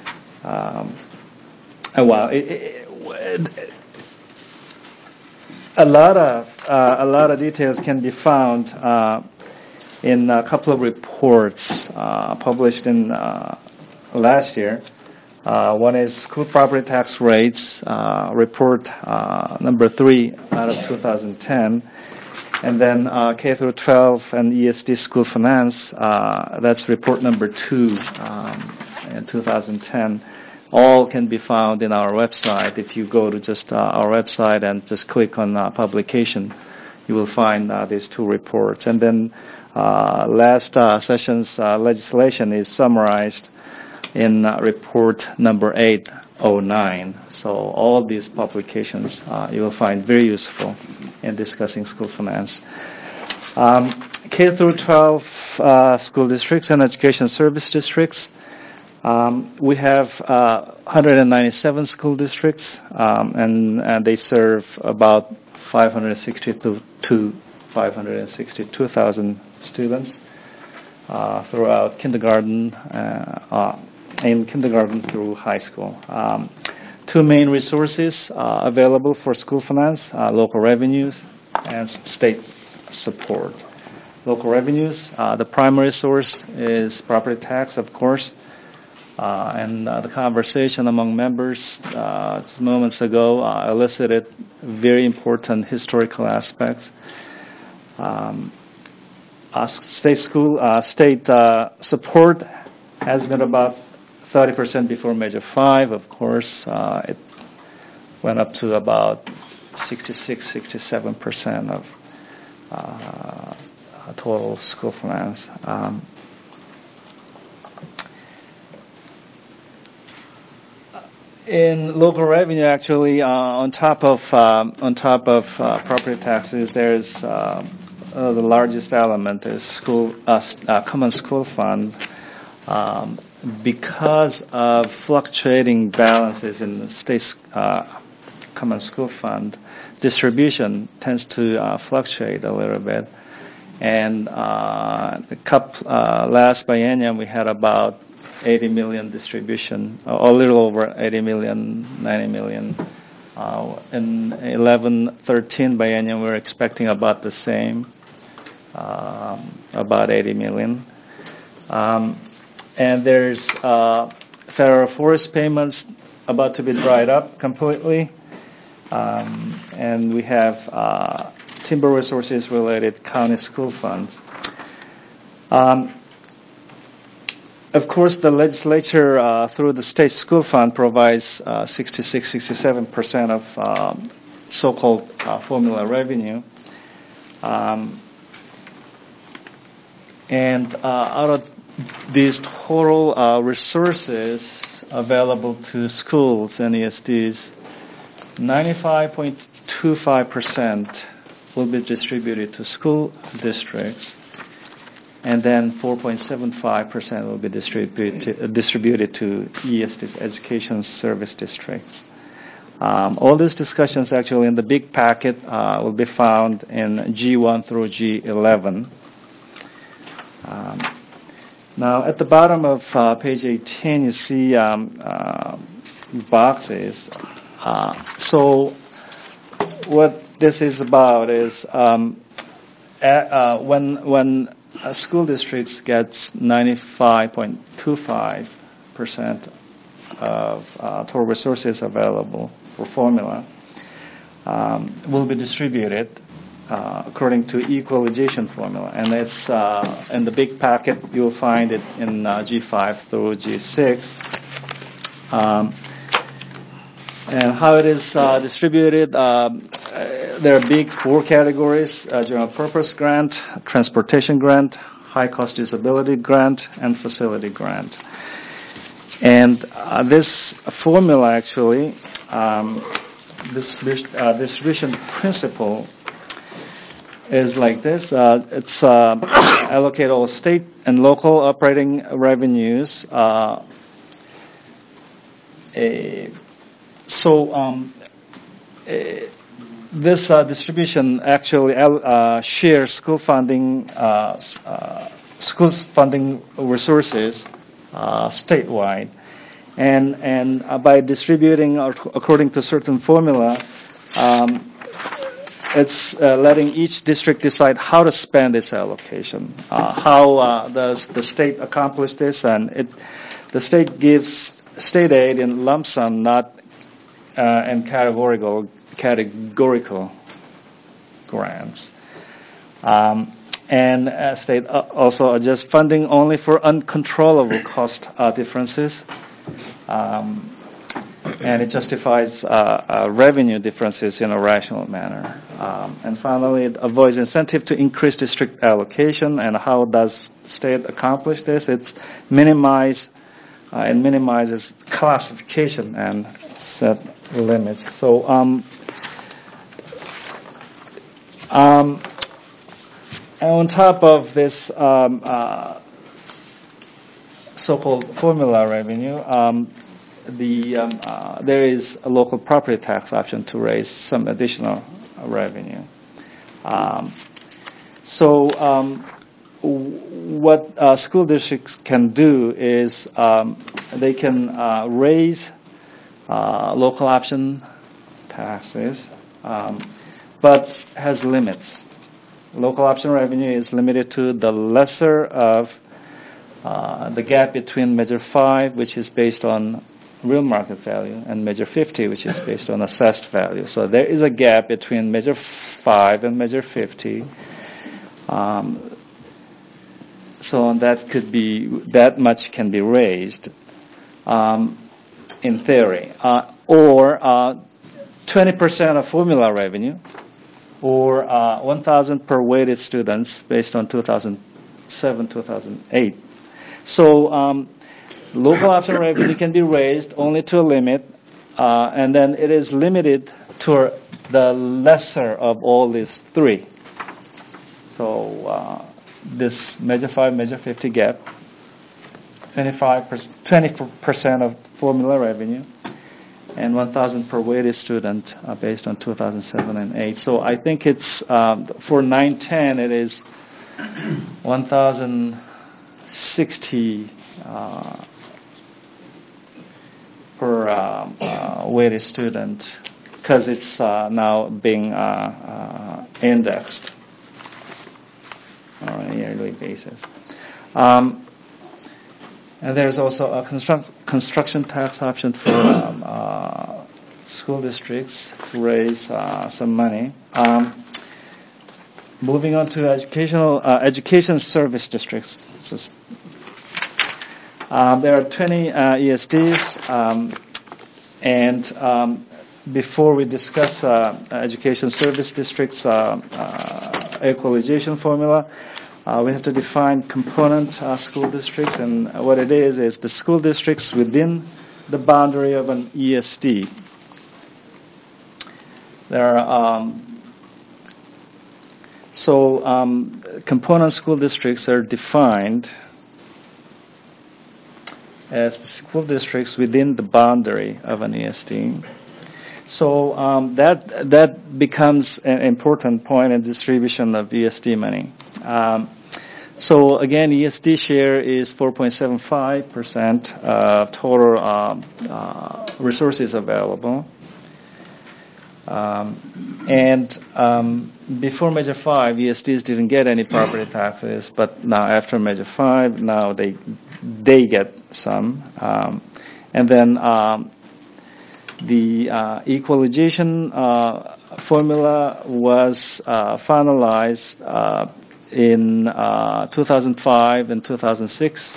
um, oh, well. It, it, it, a lot of uh, a lot of details can be found uh, in a couple of reports uh, published in uh, last year. Uh, one is School Property Tax Rates uh, Report uh, number three out of two thousand ten, and then uh, K through twelve and E S D School Finance. Uh, that's report number two um, in two thousand ten. All can be found in our website. If you go to just uh, our website and just click on uh, publication, you will find uh, these two reports. And then uh, last uh, session's uh, legislation is summarized in uh, report number eight oh nine. So all of these publications uh, you will find very useful in discussing school finance. Um, K through twelve uh, school districts and education service districts. Um, we have uh, one hundred ninety-seven school districts, um, and, and they serve about five hundred sixty-two to five hundred sixty-two thousand students uh, throughout kindergarten, uh, uh, in kindergarten through high school. Um, two main resources uh, available for school finance: uh, local revenues and state support. Local revenues, uh, the primary source is property tax, of course. Uh, and uh, the conversation among members uh, just moments ago uh, elicited very important historical aspects. Um, uh, state school, uh, state uh, support has been about thirty percent before Measure five. Of course, uh, it went up to about sixty-six, sixty-seven percent of uh, total school finance. Um, In local revenue, actually, uh, on top of um, on top of uh, property taxes, there's uh, uh, the largest element is school uh, uh, common school fund. Um, because of fluctuating balances in the state's uh, common school fund, distribution tends to uh, fluctuate a little bit. And uh, the cup uh, last biennium, we had about eighty million distribution, a little over eighty million, ninety million. Uh, in eleven thirteen biennium, we're expecting about the same, um, about eighty million. Um, and there's uh, federal forest payments about to be dried up completely. Um, and we have uh, timber resources related county school funds. Um, Of course, the legislature, uh, through the state school fund, provides uh, sixty-six, sixty-seven percent of um, so-called uh, formula revenue. Um, and uh, out of these total uh, resources available to schools and E S Ds, ninety-five point two five percent will be distributed to school districts, and then four point seven five percent will be distributed uh, distributed to E S Ds, education service districts. Um, all these discussions actually in the big packet uh, will be found in G one through G eleven. Um, now, at the bottom of uh, page eighteen, you see um, uh, boxes. Uh, so, what this is about is um, at, uh, when when Uh, school districts gets ninety-five point two five percent of uh, total resources available for formula, um, will be distributed uh, according to equalization formula. And it's uh, in the big packet, you'll find it in uh, G five through G six. Um, and how it is uh, distributed, um, there are big four categories: uh, general purpose grant, transportation grant, high cost disability grant, and facility grant. And uh, this formula actually, um, this uh, distribution principle is like this. Uh, it's uh, allocate all state and local operating revenues. Uh, a, so um, a, This uh, distribution actually uh, shares school funding, uh, uh, school funding resources uh, statewide, and and uh, by distributing according to certain formula, um, it's uh, letting each district decide how to spend its allocation. Uh, how uh, does the state accomplish this? And it, the state gives state aid in lump sum, not uh, in categorical categorical grants. Um, and uh, state uh, also adjusts funding only for uncontrollable cost uh, differences. Um, and it justifies uh, uh, revenue differences in a rational manner. Um, and finally, it avoids incentive to increase district allocation. And how does state accomplish this? It's minimize uh, it minimizes classification and set limits. So, um, um, and on top of this um, uh, so-called formula revenue, um, the um, uh, there is a local property tax option to raise some additional revenue. Um, so um, w- what uh, school districts can do is um, they can uh, raise uh, local option taxes, um, but has limits. Local option revenue is limited to the lesser of uh, the gap between Measure five, which is based on real market value, and Measure fifty, which is based on assessed value. So there is a gap between Measure five and Measure fifty. Um, so that could be, that much can be raised um, in theory. Uh, or uh, twenty percent of formula revenue, or uh, one thousand per weighted students based on two thousand seven, two thousand eight. So um, local option revenue can be raised only to a limit, uh, and then it is limited to the lesser of all these three. So uh, this Measure five, Measure fifty gap, twenty-five percent, twenty percent of formula revenue, and one thousand per weighted student uh, based on two thousand seven and eight. So I think it's, um, for nine ten, it is one thousand sixty uh, per uh, uh, weighted student, because it's uh, now being uh, uh, indexed on a yearly basis. Um, and there's also a construct, construction tax option for um, uh, school districts to raise uh, some money. Um, moving on to educational uh, education service districts. Just, um, there are twenty uh, E S Ds, um, and um, before we discuss uh, education service districts uh, uh, equalization formula, Uh, we have to define component uh, school districts, and what it is is the school districts within the boundary of an E S D. There are um, so um, component school districts are defined as the school districts within the boundary of an E S D. So um, that that becomes an important point in distribution of E S D money. Um, so again, E S D share is four point seven five percent of total uh, uh, resources available. Um, and um, before Measure five, E S Ds didn't get any property taxes, but now after Measure five, now they they get some. Um, and then um, the uh, equalization uh, formula was uh, finalized uh, in uh, two thousand five and two thousand six.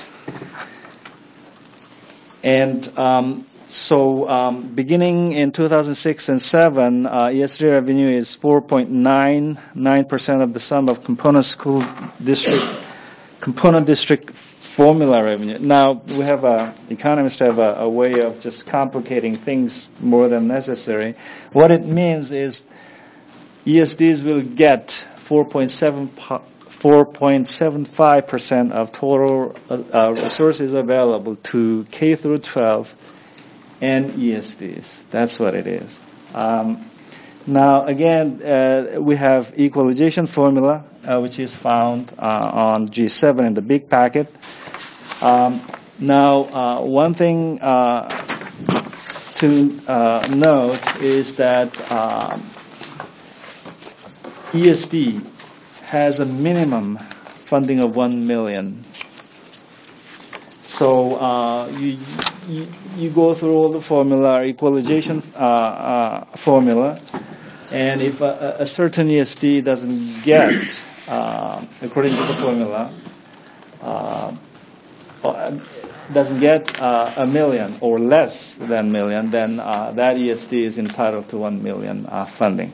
And um, so um, beginning in two thousand six and seven, uh, E S D revenue is four point nine nine percent of the sum of component school district, component district formula revenue. Now, we have a, economists have a, a way of just complicating things more than necessary. What it means is E S Ds will get four point seven five percent of total uh, resources available to K through twelve and E S Ds. That's what it is. Um, now, again, uh, we have equalization formula, uh, which is found uh, on G seven in the big packet. Um, now, uh, one thing uh, to uh, note is that um, E S D has a minimum funding of one million. So uh, you, you you go through all the formula, equalization uh, uh, formula, and if a, a certain E S D doesn't get, uh, according to the formula, uh, doesn't get uh, a million or less than million, then uh, that E S D is entitled to one million uh, funding.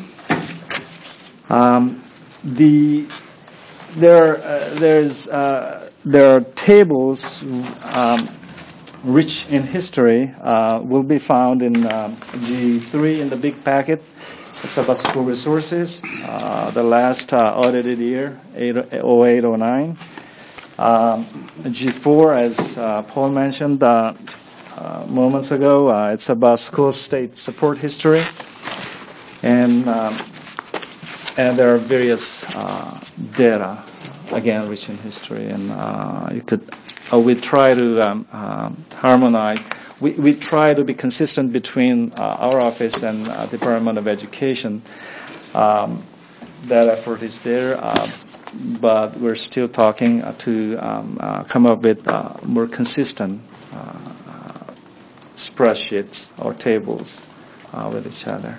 Um, the there uh, there's uh, there are tables um, rich in history uh, will be found in um, G three in the big packet. It's about school resources. Uh, the last uh, audited year, oh eight oh nine. Um, G four, as uh, Paul mentioned uh, uh, moments ago, uh, it's about school state support history, and um, and there are various uh, data, again, rich in history, and uh, you could uh, we try to um, um, harmonize. We we try to be consistent between uh, our office and uh, Department of Education. Um, that effort is there. Uh, But we're still talking uh, to um, uh, come up with uh, more consistent uh, uh, spreadsheets or tables uh, with each other.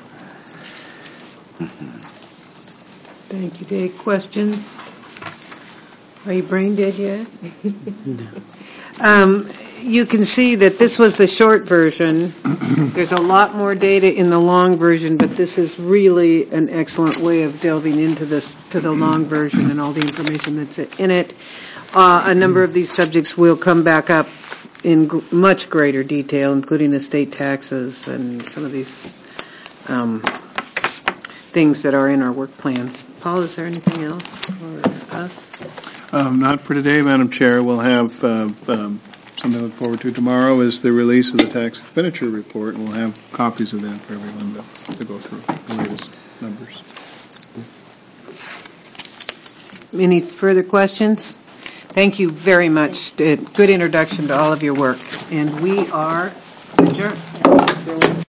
Thank you, Dave. Questions? Are you brain dead yet? um, you can see that this was the short version. There's a lot more data in the long version, but this is really an excellent way of delving into this, to the long version and all the information that's in it. Uh, a number of these subjects will come back up in g- much greater detail, including the state taxes and some of these um, things that are in our work plan. Paul, is there anything else for us? Um, not for today, Madam Chair. We'll have uh, um, something to look forward to tomorrow is the release of the tax expenditure report, and we'll have copies of that for everyone to, to go through the latest numbers. Any further questions? Thank you very much. Good introduction to all of your work. And we are adjourned.